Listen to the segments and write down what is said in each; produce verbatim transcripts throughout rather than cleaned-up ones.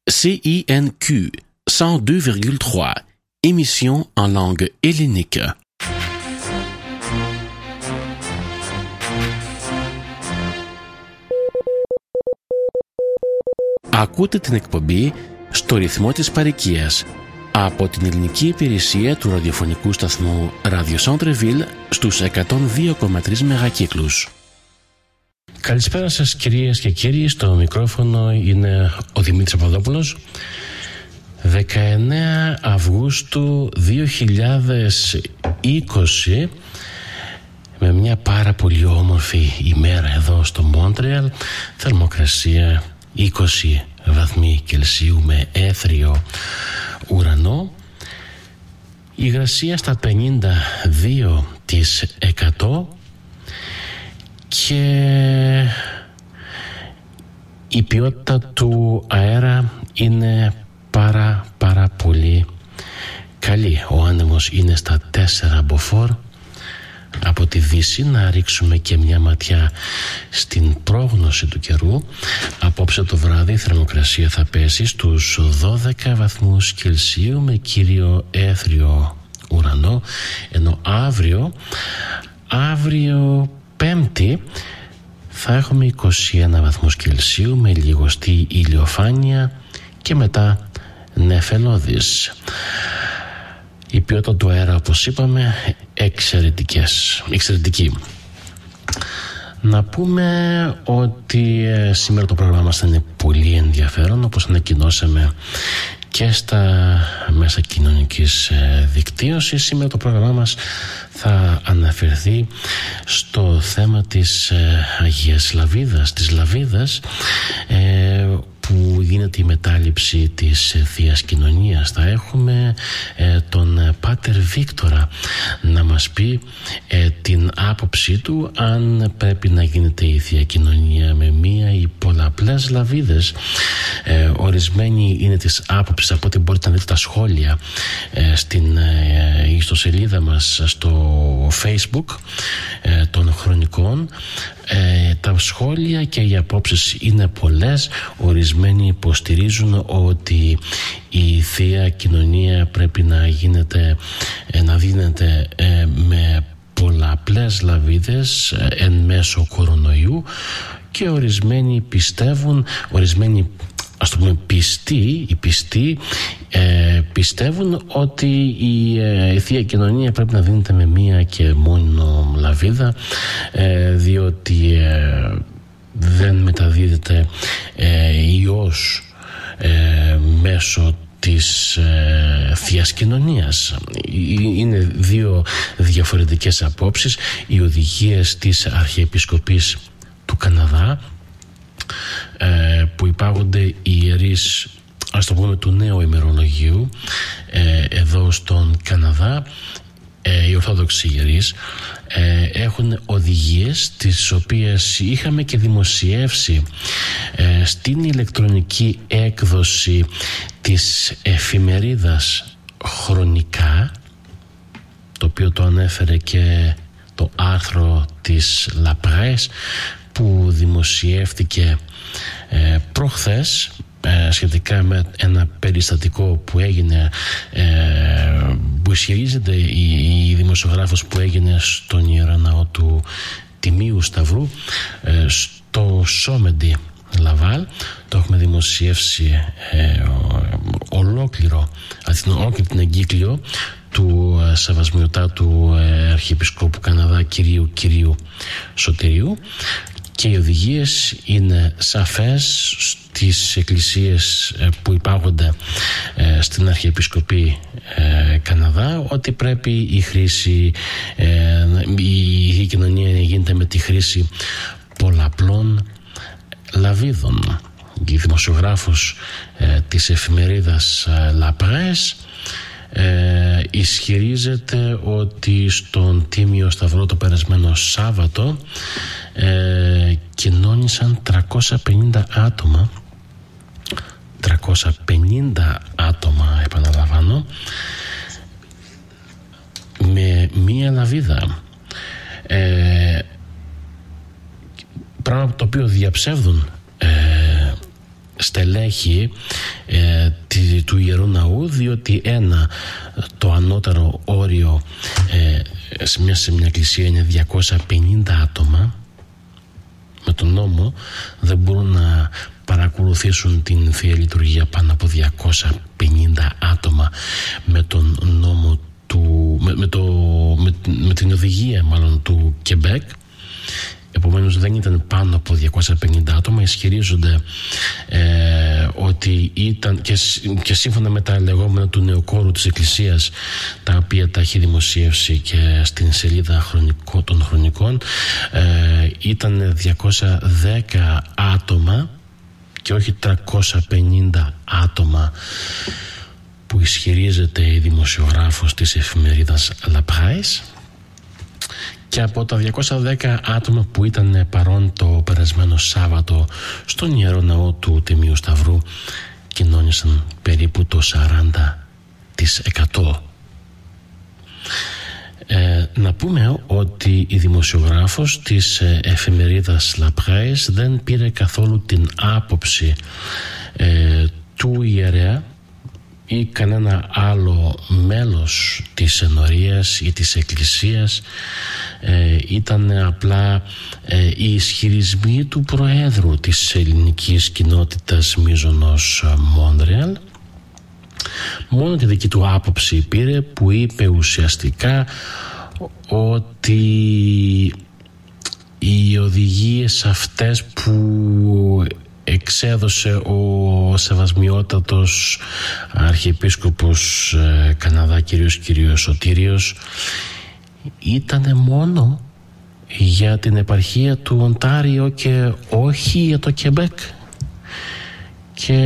C I N Q cent deux virgule trois, émission en langue hellénique. Ακούτε την εκπομπή στο ρυθμό της παροικίας από την ελληνική υπηρεσία του ραδιοφωνικού σταθμού Radio Centreville στους εκατόν δύο κόμμα τρία μεγακύκλους. Καλησπέρα σας κυρίες και κύριοι, στο μικρόφωνο είναι ο Δημήτρης Παπαδόπουλος. δεκαεννέα Αυγούστου δύο χιλιάδες είκοσι, με μια πάρα πολύ όμορφη ημέρα εδώ στο Μόντρεαλ, θερμοκρασία είκοσι βαθμοί Κελσίου με έθριο ουρανό, η υγρασία στα πενήντα δύο τοις εκατό και η ποιότητα του αέρα είναι πάρα πάρα πολύ καλή. Ο άνεμος είναι στα τέσσερα μποφόρ. Από τη Δύση να ρίξουμε και μια ματιά στην πρόγνωση του καιρού. Απόψε το βράδυ η θερμοκρασία θα πέσει στους δώδεκα βαθμούς Κελσίου με κύριο έθριο ουρανό, ενώ αύριο αύριο Πέμπτη θα έχουμε είκοσι ένα βαθμούς Κελσίου με λιγοστή ηλιοφάνεια και μετά νεφελώδης. Η ποιότητα του αέρα, όπως είπαμε, εξαιρετικές, εξαιρετική. Να πούμε ότι ε, σήμερα το πρόγραμμα μας θα είναι πολύ ενδιαφέρον, όπως ανακοινώσαμε και στα μέσα κοινωνικής ε, δικτύωσης. Σήμερα το πρόγραμμά μας θα αναφερθεί στο θέμα της ε, Αγίας Λαβίδας, της Λαβίδας, ε, που γίνεται η μετάληψη της Θείας Κοινωνίας. Θα έχουμε ε, τον Πάτερ Βίκτορα να μας πει ε, την άποψή του αν πρέπει να γίνεται η Θεία Κοινωνία με μία ή πολλαπλές λαβίδες. Ε, ορισμένοι είναι της άποψης, από ό,τι μπορείτε να δείτε τα σχόλια ε, στην ε, ιστοσελίδα μας στο Facebook ε, των Χρονικών. Ε, τα σχόλια και οι απόψεις είναι πολλές. Ορισμένοι υποστηρίζουν ότι η Θεία Κοινωνία πρέπει να γίνεται, ε, να δίνεται ε, με πολλαπλές λαβίδες ε, εν μέσω κορονοϊού, και ορισμένοι πιστεύουν, ορισμένοι ας το πούμε πιστοί, οι πιστοί ε, πιστεύουν ότι η, ε, η Θεία Κοινωνία πρέπει να δίνεται με μία και μόνο λαβίδα, ε, διότι ε, δεν μεταδίδεται ε, ιός ε, μέσω της ε, Θείας Κοινωνίας. Είναι δύο διαφορετικές απόψεις. Οι οδηγίες της Αρχιεπισκοπής του Καναδά, ε, που υπάγονται οι ιερείς, ας το πούμε, του νέου ημερολογίου ε, εδώ στον Καναδά, ε, οι Ορθόδοξοι ιερείς ε, έχουν οδηγίες τις οποίες είχαμε και δημοσιεύσει ε, στην ηλεκτρονική έκδοση της εφημερίδας Χρονικά, το οποίο το ανέφερε και το άρθρο της La Presse που δημοσιεύτηκε ε, προχθές ε, σχετικά με ένα περιστατικό που έγινε, ε, που ισχυρίζεται η, η δημοσιογράφος, που έγινε στον Ιερό Ναό του Τιμίου Σταυρού ε, στο Σόμεντι Λαβάλ. Το έχουμε δημοσιεύσει ε, ολόκληρο, ολόκληρη την εγκύκλιο του ε, Σεβασμιωτάτου ε, Αρχιεπισκόπου Καναδά κυρίου κυρίου Σωτηρίου, και οι οδηγίες είναι σαφές στις εκκλησίες που υπάγονται ε, στην Αρχιεπισκοπή ε, Καναδά, ότι πρέπει η χρήση, ε, η, η κοινωνία γίνεται με τη χρήση πολλαπλών λαβίδων. Η δημοσιογράφος ε, της εφημερίδας ε, La Presse ε, ισχυρίζεται ότι στον Τίμιο Σταυρό το περασμένο Σάββατο ε, κοινώνησαν τριακόσια πενήντα άτομα τριακόσια πενήντα άτομα, επαναλαμβάνω, με μία λαβίδα, ε, πράγμα το οποίο διαψεύδουν ε, στελέχη ε, τη, του Ιερού Ναού, διότι ένα, το ανώτερο όριο ε, σε, μια, σε μια εκκλησία είναι διακόσια πενήντα άτομα. Με τον νόμο δεν μπορούν να παρακολουθήσουν την Θεία Λειτουργία πάνω από διακόσια πενήντα άτομα με τον νόμο του, με, με, το, με, με την οδηγία μάλλον του Κεμπέκ. Επομένως δεν ήταν πάνω από διακόσια πενήντα άτομα. Ισχυρίζονται ε, ότι ήταν και, και σύμφωνα με τα λεγόμενα του νεοκόρου της Εκκλησίας, τα οποία τα έχει δημοσιεύσει και στην σελίδα χρονικό, των χρονικών, ε, ήταν διακόσια δέκα άτομα και όχι τριακόσια πενήντα άτομα που ισχυρίζεται η δημοσιογράφος της εφημερίδας La Presse. Και από τα διακόσια δέκα άτομα που ήταν παρόν το περασμένο Σάββατο στον Ιερό Ναό του Τιμίου Σταυρού, κοινώνησαν περίπου το σαράντα τοις εκατό. Ε, να πούμε ότι η δημοσιογράφος της εφημερίδας La Presse δεν πήρε καθόλου την άποψη ε, του ιερέα ή κανένα άλλο μέλος της ενορίας ή της εκκλησίας. Ε, ήταν απλά ε, οι ισχυρισμοί του Προέδρου της ελληνικής κοινότητας Μίζωνος Μόντρεαλ. Μόνο τη δική του άποψη πήρε, που είπε ουσιαστικά ότι οι οδηγίες αυτές που εξέδωσε ο σεβασμιότατος Αρχιεπίσκοπος ε, Καναδά κύριος κύριος Σωτήριος ήταν μόνο για την επαρχία του Οντάριο και όχι για το Κεμπέκ. Και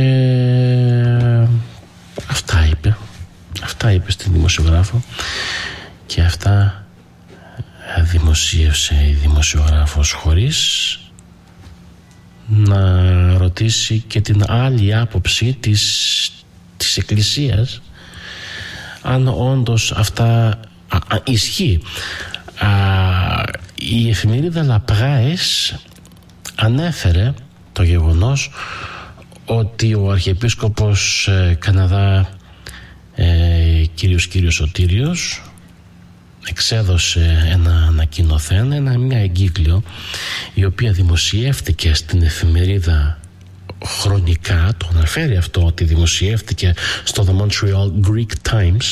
αυτά είπε αυτά είπε στην δημοσιογράφο και αυτά δημοσίευσε η δημοσιογράφος χωρίς να ρωτήσει και την άλλη άποψη της, της Εκκλησίας, αν όντως αυτά α, α, ισχύει. Α, η εφημερίδα La Presse ανέφερε το γεγονός ότι ο Αρχιεπίσκοπος ε, Καναδά ε, κύριος κύριος Σωτήριος εξέδωσε ένα ανακοινωθέν, ένα, μια εγκύκλιο η οποία δημοσιεύτηκε στην εφημερίδα χρονικά. Το αναφέρει αυτό, ότι δημοσιεύτηκε στο The Montreal Greek Times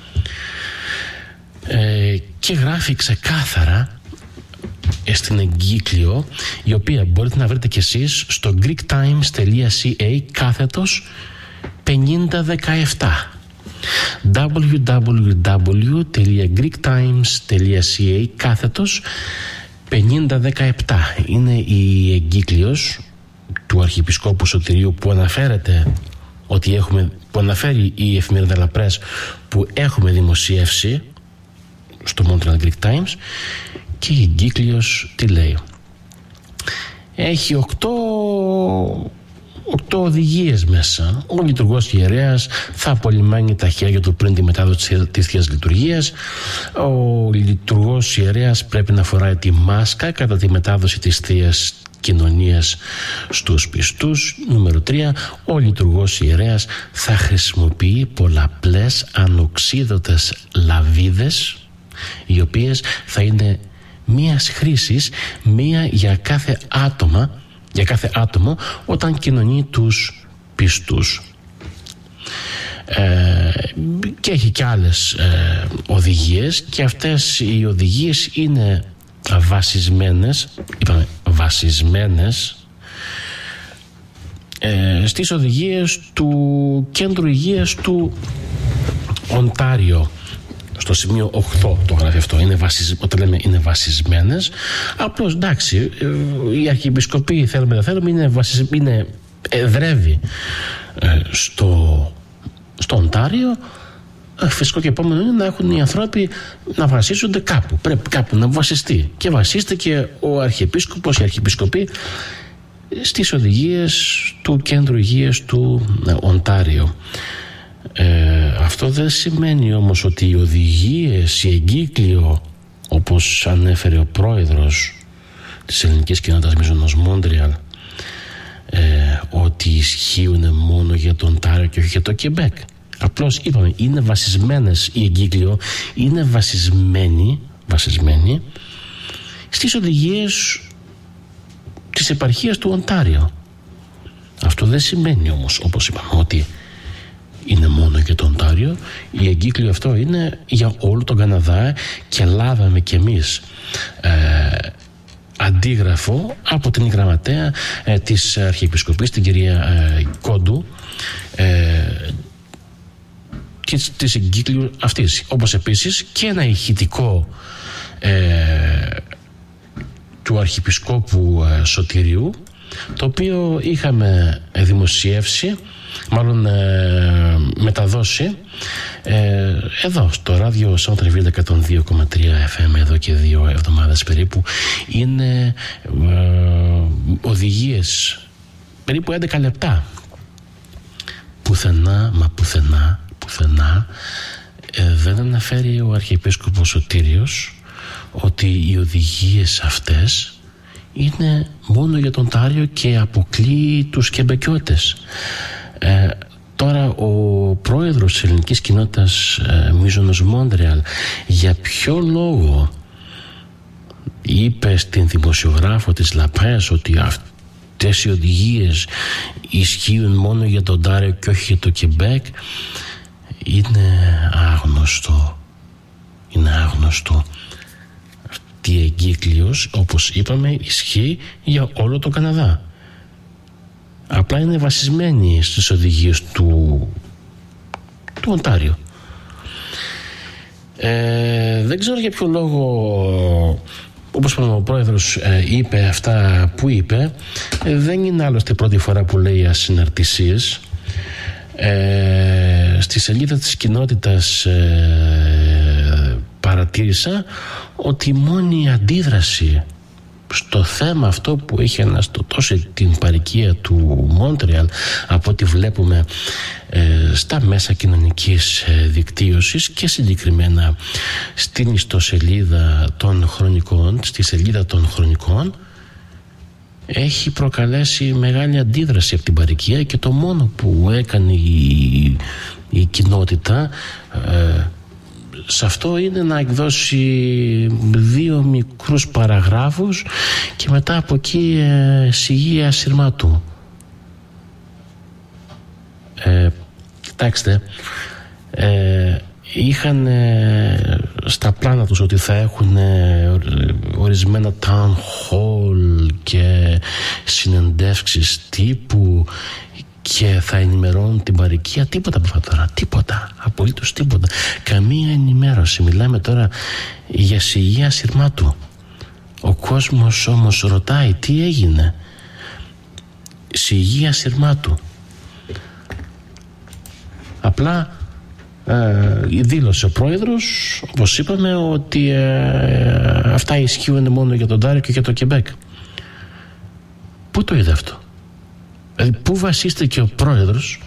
ε, και γράφει ξεκάθαρα στην εγκύκλιο, η οποία μπορείτε να βρείτε κι εσείς στο greektimes.ca κάθετος πενήντα δεκαεπτά double-u double-u double-u τελεία greektimes τελεία c a κάθετος πενήντα δεκαεπτά. Είναι η εγκύκλιος του Αρχιεπισκόπου Σωτηρίου που αναφέρεται ότι έχουμε, που αναφέρει η εφημερίδα La Presse, που έχουμε δημοσιεύσει στο Montreal Greek Times. Και η εγκύκλιος τι λέει? Έχει οκτώ οκτώ οδηγίες μέσα. Ο λειτουργός ιερέας θα απολυμάνει τα χέρια του πριν τη μετάδοση της Θείας Λειτουργίας. Ο λειτουργός ιερέας πρέπει να φοράει τη μάσκα κατά τη μετάδοση της Θείας Κοινωνίας στους πιστούς. Νούμερο τρία. Ο λειτουργός ιερέας θα χρησιμοποιεί πολλαπλές ανοξίδωτες λαβίδες, οι οποίες θα είναι μίας χρήσης, μία για κάθε άτομα για κάθε άτομο όταν κοινωνεί τους πιστούς. Ε, και έχει και άλλες ε, οδηγίες, και αυτές οι οδηγίες είναι βασισμένες, είπαμε βασισμένες ε, στις οδηγίες του Κέντρου Υγείας του Οντάριο. Στο σημείο οκτώ το γράφει αυτό. Είναι βασισ... Όταν λέμε είναι βασισμένες, απλώς εντάξει, η Αρχιεπισκοπή, θέλουμε δεν θέλουμε, είναι, βασισ... είναι εδρεύει ε, στο... στο Οντάριο. Φυσικό και επόμενο είναι να έχουν οι άνθρωποι να βασίζονται κάπου. Πρέπει κάπου να βασιστεί. Και βασίστηκε ο Αρχιεπίσκοπος, η Αρχιεπισκοπή, στις οδηγίες του Κέντρου Υγείας του Οντάριο. Ε, αυτό δεν σημαίνει όμως ότι οι οδηγίες, η εγκύκλιο, όπως ανέφερε ο πρόεδρος της ελληνικής κοινότητας Μίζωνος Μόντρεαλ, ε, ότι ότι ισχύουν μόνο για τον Οντάριο και όχι για το Κεμπέκ. Απλώς είπαμε, είναι βασισμένες, η εγκύκλιο είναι βασισμένη, βασισμένη στις οδηγίες της επαρχίας του Οντάριο. Αυτό δεν σημαίνει όμως, όπως είπαμε, ότι είναι μόνο για το Οντάριο. Η εγκύκλιο αυτό είναι για όλο τον Καναδά και λάβαμε κι εμείς ε, αντίγραφο από την γραμματέα ε, της Αρχιεπισκοπής, την κυρία ε, Κόντου, ε, και της εγκύκλιου αυτής, όπως επίσης και ένα ηχητικό ε, του Αρχιεπισκόπου ε, Σωτηρίου, το οποίο είχαμε δημοσιεύσει, μάλλον ε, μεταδώσει ε, εδώ στο ράδιο Σαντρεβίλ εκατόν δύο κόμμα τρία εφ εμ εδώ και δύο εβδομάδες περίπου. Είναι ε, οδηγίες περίπου έντεκα λεπτά. Πουθενά, μα πουθενά, πουθενά ε, δεν αναφέρει ο Αρχιεπίσκοπος Σωτήριος ότι οι οδηγίες αυτές είναι μόνο για τον Οντάριο και αποκλείει τους Κεμπεκιώτες. Ε, τώρα ο πρόεδρος της ελληνικής κοινότητας ε, Μίζωνος Μόντρεαλ για ποιο λόγο είπε στην δημοσιογράφο της Λαπρές ότι αυτές οι οδηγίες ισχύουν μόνο για τον Οντάριο και όχι για το Κεμπέκ, είναι άγνωστο. Είναι άγνωστο. Αυτή η εγκύκλειος, όπως είπαμε, ισχύει για όλο το Καναδά. Απλά είναι βασισμένη στις οδηγίες του, του Οντάριο. Ε, δεν ξέρω για ποιο λόγο, όπως είπαμε, ο πρόεδρος ε, είπε αυτά που είπε. Ε, δεν είναι άλλωστε πρώτη φορά που λέει ασυναρτησίες. Ε, στη σελίδα της κοινότητας ε, παρατήρησα ότι η μόνη αντίδραση στο θέμα αυτό που έχει αναστοτώσει την παροικία του Μόντρεαλ, από ό,τι βλέπουμε ε, στα μέσα κοινωνικής ε, δικτύωσης και συγκεκριμένα στην ιστοσελίδα των χρονικών, στη σελίδα των χρονικών, έχει προκαλέσει μεγάλη αντίδραση από την παροικία, και το μόνο που έκανε η, η κοινότητα ε, σε αυτό είναι να εκδώσει δύο μικρούς παραγράφους και μετά από εκεί ε, σιγεία σειρμάτου. Ε, κοιτάξτε, ε, είχαν ε, στα πλάνα τους ότι θα έχουν ε, ορισμένα town hall και συνεντεύξεις τύπου και θα ενημερώνουν την παροικία. Τίποτα από αυτά τώρα. Τίποτα. Απολύτως τίποτα. Καμία ενημέρωση. Μιλάμε τώρα για σιγεία σειρμάτου. Ο κόσμος όμως ρωτάει τι έγινε. Σιγεία σειρμάτου. Απλά ε, δήλωσε ο πρόεδρος, όπως είπαμε, ότι ε, αυτά ισχύουν μόνο για τον Οντάριο και για το Κεμπέκ. Πού το είδε αυτό? Δηλαδή, πού βασίστηκε ο πρόεδρος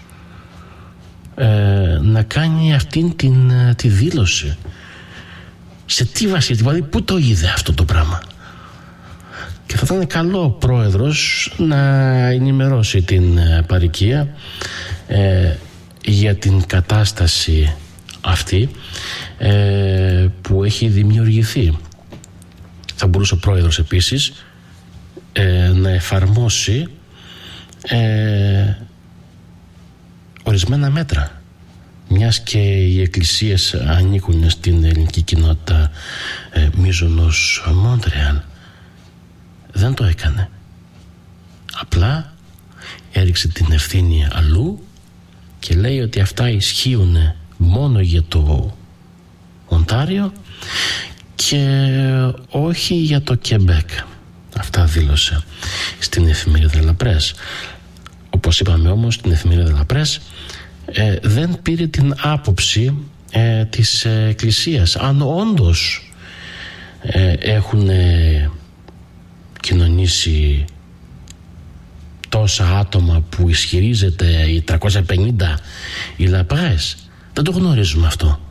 ε, να κάνει αυτήν την, τη δήλωση? Σε τι βασίστηκε? Δηλαδή, πού το είδε αυτό το πράγμα? Και θα ήταν καλό ο πρόεδρος να ενημερώσει την ε, παροικία ε, για την κατάσταση αυτή ε, που έχει δημιουργηθεί. Θα μπορούσε ο πρόεδρος επίσης ε, να εφαρμόσει Ε, ορισμένα μέτρα, μιας και οι εκκλησίες ανήκουν στην ελληνική κοινότητα ε, Μίζωνος Μόντρεαλ. Δεν το έκανε. Απλά έριξε την ευθύνη αλλού και λέει ότι αυτά ισχύουν μόνο για το Οντάριο και όχι για το Κεμπέκ. Αυτά δήλωσε στην εφημερίδα La Presse. Όπως είπαμε όμως, στην εφημερίδα La Presse ε, δεν πήρε την άποψη ε, της ε, Εκκλησίας αν όντως ε, έχουν ε, κοινωνήσει τόσα άτομα που ισχυρίζεται οι τριακόσια πενήντα η La Presse. Δεν το γνωρίζουμε αυτό.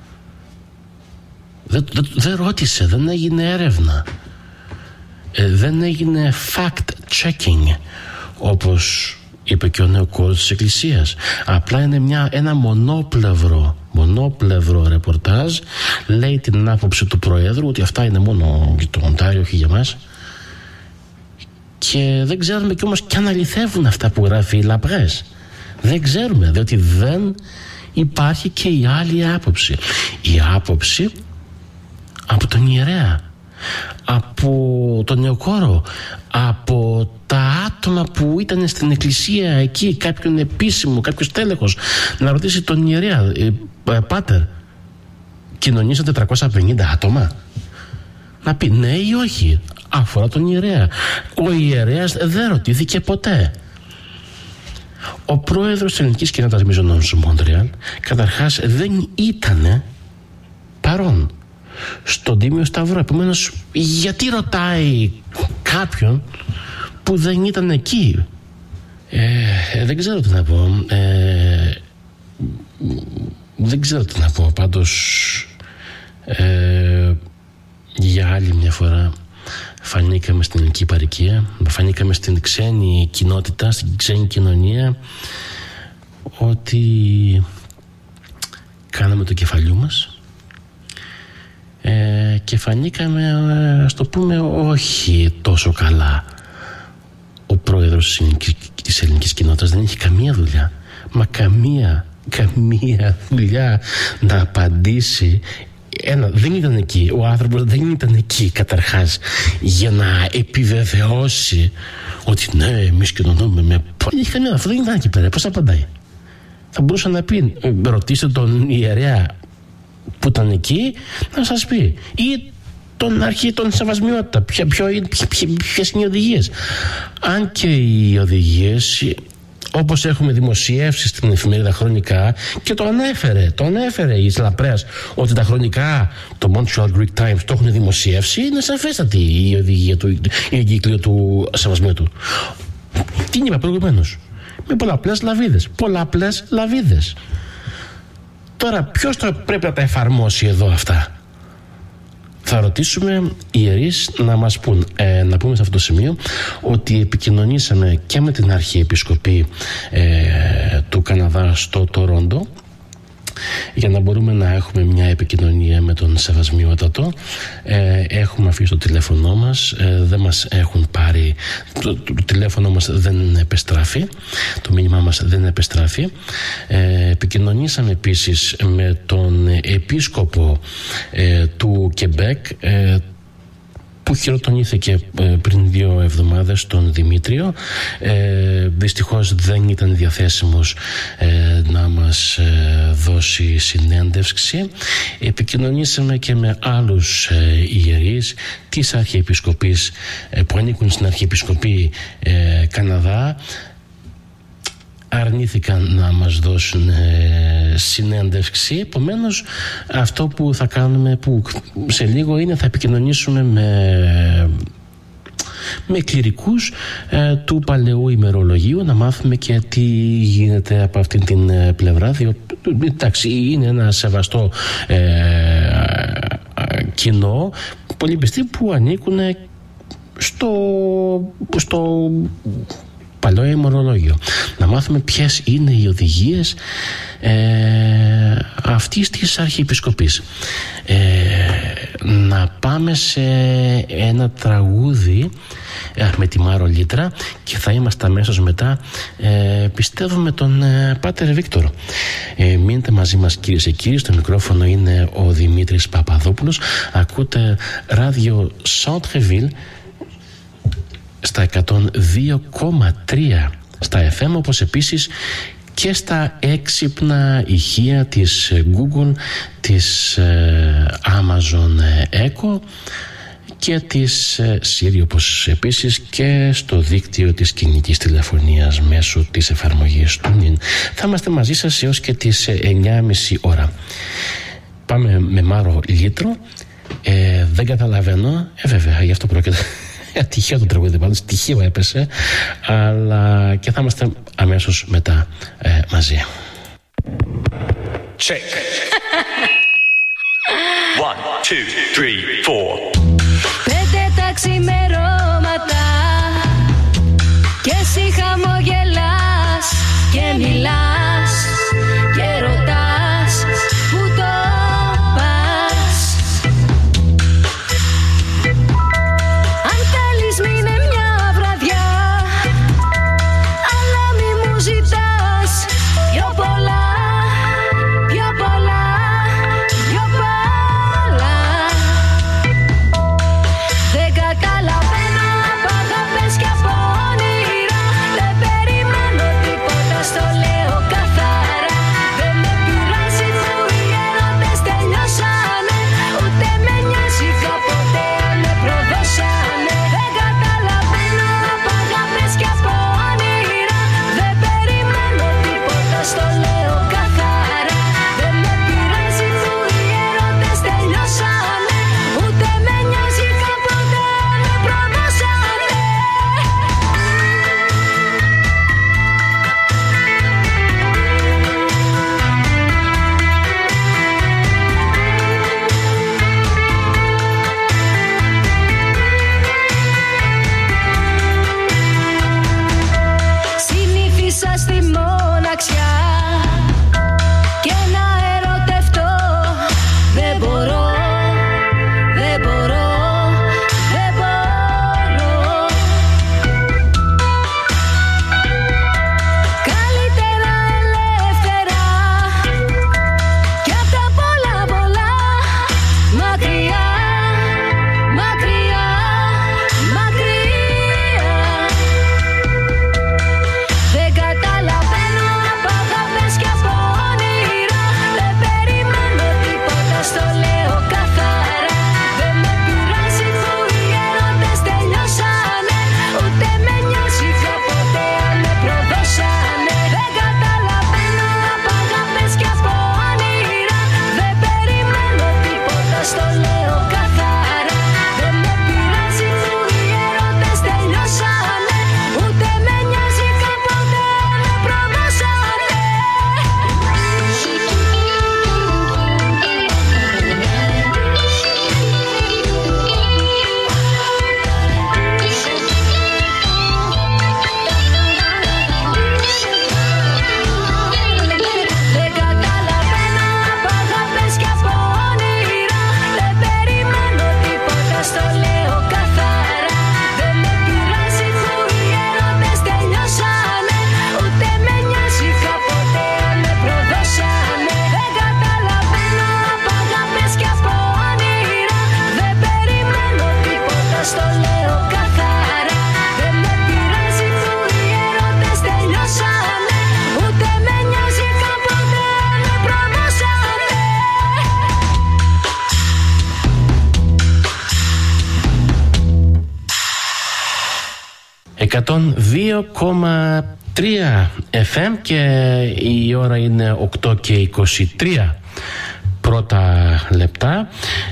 Δεν, δεν, δεν ρώτησε, δεν έγινε έρευνα. Δεν έγινε fact checking όπως είπε και ο νεοκόρος της Εκκλησίας. Απλά είναι μια, ένα μονόπλευρο, μονόπλευρο ρεπορτάζ. Λέει την άποψη του Προέδρου ότι αυτά είναι μόνο για το Οντάριο, όχι για μας. Και δεν ξέρουμε κι όμως κι αν αληθεύουν αυτά που γράφει η Λαπρές. Δεν ξέρουμε, διότι δεν υπάρχει και η άλλη άποψη. Η άποψη από τον ιερέα, από τον νεοκόρο, από τα άτομα που ήταν στην εκκλησία εκεί, κάποιον επίσημο, κάποιος τέλεχος, να ρωτήσει τον ιερέα, ε, πάτερ, κοινωνήσαν τετρακόσια πενήντα άτομα? Να πει ναι ή όχι. Αφορά τον ιερέα. Ο ιερέας δεν ρωτήθηκε ποτέ. Ο πρόεδρος της Ελληνικής Κοινότητας Μιζωνών στο Μόντρεαλ καταρχάς δεν ήταν παρόν στον Τίμιο Σταυρό. Επομένως, γιατί ρωτάει κάποιον που δεν ήταν εκεί? Ε, δεν ξέρω τι να πω. Ε, δεν ξέρω τι να πω. Πάντως, ε, για άλλη μια φορά φανήκαμε στην ελληνική παροικία, φανήκαμε στην ξένη κοινότητα, στην ξένη κοινωνία, ότι κάναμε το κεφαλιού μας ε, και φανήκαμε, ας το πούμε, όχι τόσο καλά. Ο πρόεδρος της ελληνικής, της ελληνικής κοινότητας δεν έχει καμία δουλειά, μα καμία, καμία δουλειά να απαντήσει. Ένα, δεν ήταν εκεί, ο άνθρωπος δεν ήταν εκεί καταρχάς για να επιβεβαιώσει ότι ναι, εμείς κοινωνούμε με... Δεν είχε καμία, αυτό δεν ήταν εκεί πέρα, πώς απαντάει? Θα μπορούσε να πει, ρωτήστε τον ιερέα που ήταν εκεί να σας πει, ή τον αρχή των σεβασμιότητα, ποιες είναι οι οδηγίες. Αν και οι οδηγίες, όπως έχουμε δημοσιεύσει στην εφημερίδα Χρονικά, και το ανέφερε, το ανέφερε η Λαπρέας, ότι τα Χρονικά, το Montreal Greek Times, το έχουν δημοσιεύσει, είναι σαφέστατη η οδηγία του, η εγκύκλιο του σεβασμίου του. Τι είπα προηγουμένως? Με πολλαπλές λαβίδες. Πολλαπλές λαβίδες. Τώρα, ποιος το πρέπει να τα εφαρμόσει εδώ αυτά? Θα ρωτήσουμε οι ιερείς να μας πούν. Ε, να πούμε σε αυτό το σημείο ότι επικοινωνήσαμε και με την Αρχιεπισκοπή ε, του Καναδά στο Τορόντο, για να μπορούμε να έχουμε μια επικοινωνία με τον Σεβασμιότατο. Ε, έχουμε αφήσει το τηλέφωνό μας, ε, δεν μας έχουν πάρει, το, το, το τηλέφωνο μας δεν επιστράφει, το μήνυμά μας δεν επιστράφει. Ε, επικοινωνήσαμε επίσης με τον επίσκοπο ε, του Κεμπέκ, ε, που χειροτονήθηκε πριν δύο εβδομάδες, τον Δημήτριο. Ε, δυστυχώς δεν ήταν διαθέσιμος ε, να μας ε, δώσει συνέντευξη. Επικοινωνήσαμε και με άλλους ε, ιερείς της Αρχιεπισκοπής ε, που ανήκουν στην Αρχιεπισκοπή ε, Καναδά. Αρνήθηκαν να μας δώσουν ε, συνέντευξη. Επομένως, αυτό που θα κάνουμε, που σε λίγο, είναι θα επικοινωνήσουμε με, με κληρικούς ε, του Παλαιού Ημερολογίου, να μάθουμε και τι γίνεται από αυτήν την ε, πλευρά. Διότι, εντάξει, είναι ένα σεβαστό ε, ε, κοινό, πολλοί πιστοί που ανήκουν στο, στο Παλαιό Ημερολόγιο. Να μάθουμε ποιες είναι οι οδηγίες ε, αυτής της Αρχιεπισκοπής. Ε, να πάμε σε ένα τραγούδι ε, με τη Μάρο Λίτρα και θα είμαστε αμέσως μετά, ε, πιστεύω, με τον ε, Πάτερ Βίκτορ. Ε, μείνετε μαζί μας, κυρίες και κύριοι. Στο μικρόφωνο είναι ο Δημήτρης Παπαδόπουλος. Ακούτε ράδιο Σαντρεβίλ στα εκατόν δύο κόμμα τρία στα εφ εμ, όπως επίσης και στα έξυπνα ηχεία της Google, της Amazon Echo και της Siri, όπως επίσης και στο δίκτυο της κινητής τηλεφωνίας μέσω της εφαρμογής του νιν. Θα είμαστε μαζί σας έως και τις εννιά και μισή ώρα. Πάμε με Μάρο Λίτρο. Ε, δεν καταλαβαίνω, ε βέβαια, γι' αυτό πρόκειται. Τυχαίο το τραγούδι, πάντως τυχαίο έπεσε, αλλά και θα είμαστε αμέσως μετά ε, μαζί. Check. One, two, three, four. Πέντε τα ξημερώματα και εσύ χαμογελάς. εκατόν δύο κόμμα τρία εφ εμ και η ώρα είναι οκτώ και είκοσι τρία πρώτα λεπτά.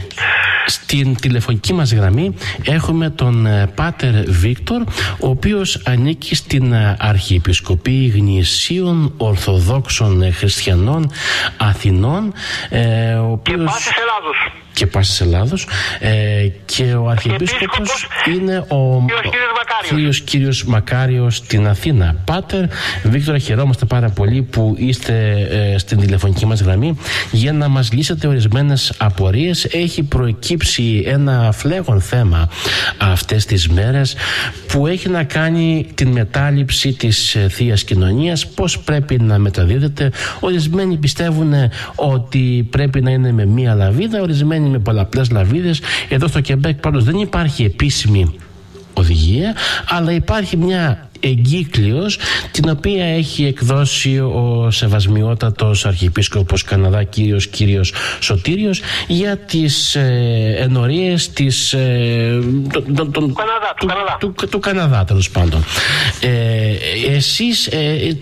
Στην τηλεφωνική μας γραμμή έχουμε τον Πάτερ Βίκτορ, ο οποίος ανήκει στην Αρχιεπισκοπή Γνησίων Ορθοδόξων Χριστιανών Αθηνών, ε, ο οποίος... και Πάσης Ελλάδος. Και Πάσης Ελλάδος, ε, και ο Αρχιεπίσκοπος είναι ο Κύριος Κύριος Μακάριος στην Αθήνα. Πάτερ Βίκτορα, χαιρόμαστε πάρα πολύ που είστε ε, στην τηλεφωνική μας γραμμή για να μας λύσετε ορισμένες απορίες. Έχει προκύψει ένα φλέγον θέμα αυτές τις μέρες που έχει να κάνει την μετάληψη της ε, Θείας Κοινωνίας, πώς πρέπει να μεταδίδεται. Ορισμένοι πιστεύουν ότι πρέπει να είναι με μία λαβίδα, ορισμένοι με πολλαπλές λαβίδες. Εδώ στο Κεμπέκ πάντως δεν υπάρχει επίσημη οδηγία, αλλά υπάρχει μια εγκύκλειος την οποία έχει εκδώσει ο Σεβασμιότατος Αρχιεπίσκοπος Καναδά κύριος Κύριος Σωτήριος για τις ε, ενορίες της, ε, τον, τον, τον, Καναδά, του, του, Καναδά. του, του, του Καναδά τέλος πάντων. Ε, εσείς ε,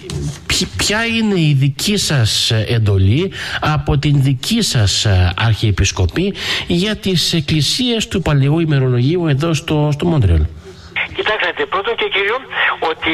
ποια είναι η δική σας εντολή από την δική σας Αρχιεπισκοπή για τις εκκλησίες του Παλαιού Ημερολογίου εδώ στο, στο Μόντρεαλ? Κοιτάξτε, πρώτον και κύριον, ότι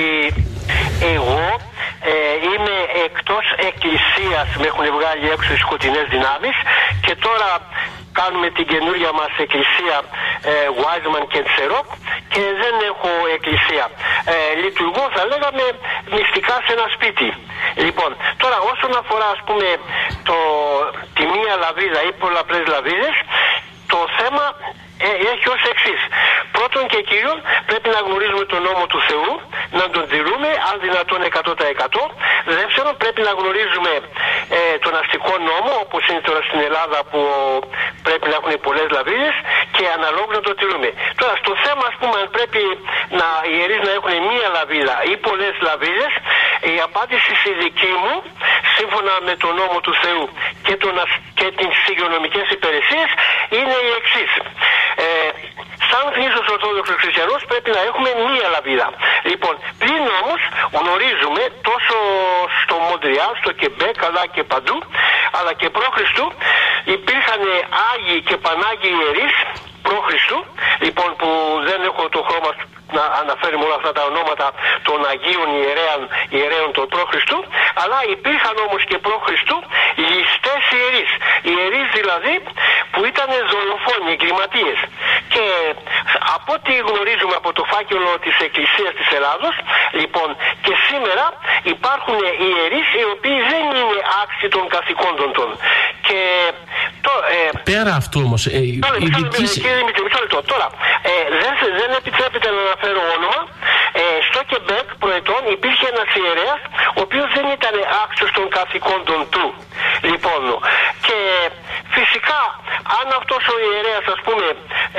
εγώ ε, είμαι εκτός εκκλησίας, με έχουν βγάλει έξω οι σκοτεινές δυνάμεις και τώρα κάνουμε την καινούρια μας εκκλησία ε, Wiseman και Τσερόκ και δεν έχω εκκλησία. Ε, λειτουργώ, θα λέγαμε, μυστικά σε ένα σπίτι. Λοιπόν, τώρα όσον αφορά, ας πούμε, το, τη μία λαβίδα ή πολλαπλές λαβίδες, το θέμα ε, έχει ως εξής. Πρώτον και κύριον, πρέπει να γνωρίζουμε τον νόμο του Θεού, να τον τηρούμε, αν δυνατόν εκατό τοις εκατό. Δεύτερον, πρέπει να γνωρίζουμε ε, τον αστικό νόμο, όπως είναι τώρα στην Ελλάδα που πρέπει να έχουν πολλές λαβίδες και αναλόγως να το τηρούμε. Τώρα, στο θέμα, ας πούμε, αν πρέπει να, οι ιερείς να έχουν μία λαβίδα ή πολλές λαβίδες, η απάντηση στη δική μου, σύμφωνα με τον νόμο του Θεού και, τον, και τις υγειονομικές υπηρεσίες, είναι η εξής. Ε, σαν γνήσιος Ορθόδοξος Χριστιανός πρέπει να έχουμε μία λαβίδα. Λοιπόν, πλην όμως γνωρίζουμε τόσο στο Μοντριάλ, στο Κεμπέκ, αλλά και παντού, αλλά και προ Χριστού, υπήρχαν Άγιοι και Πανάγιοι ιερείς προ Χριστού, λοιπόν, που δεν έχω το χρώμα να αναφέρουμε όλα αυτά τα ονόματα των Αγίων ιερέων, ιερέων των προ Χριστού, αλλά υπήρχαν όμως και προ Χριστού ληστές ιερείς, ιερείς δηλαδή που ήταν δολοφόνοι, εγκληματίες. Και από ό,τι γνωρίζουμε από το φάκελο της Εκκλησίας της Ελλάδος, λοιπόν, και σήμερα υπάρχουν ιερείς οι οποίοι δεν είναι άξιοι των καθηκόντων των. Και το, ε, πέρα αυτού όμως, ε, τώρα, η δική... κύριε Δημήτρη, μισό λεπτό. Τώρα, ε, δεν, δεν επιτρέπεται να αναφέρω όνομα. Ε, στο Κεμπέκ προετών υπήρχε ένας ιερέας ο οποίος δεν ήταν άξιος των καθηκόντων του. Λοιπόν, και φυσικά αν αυτός ο ιερέας, ας πούμε, ε,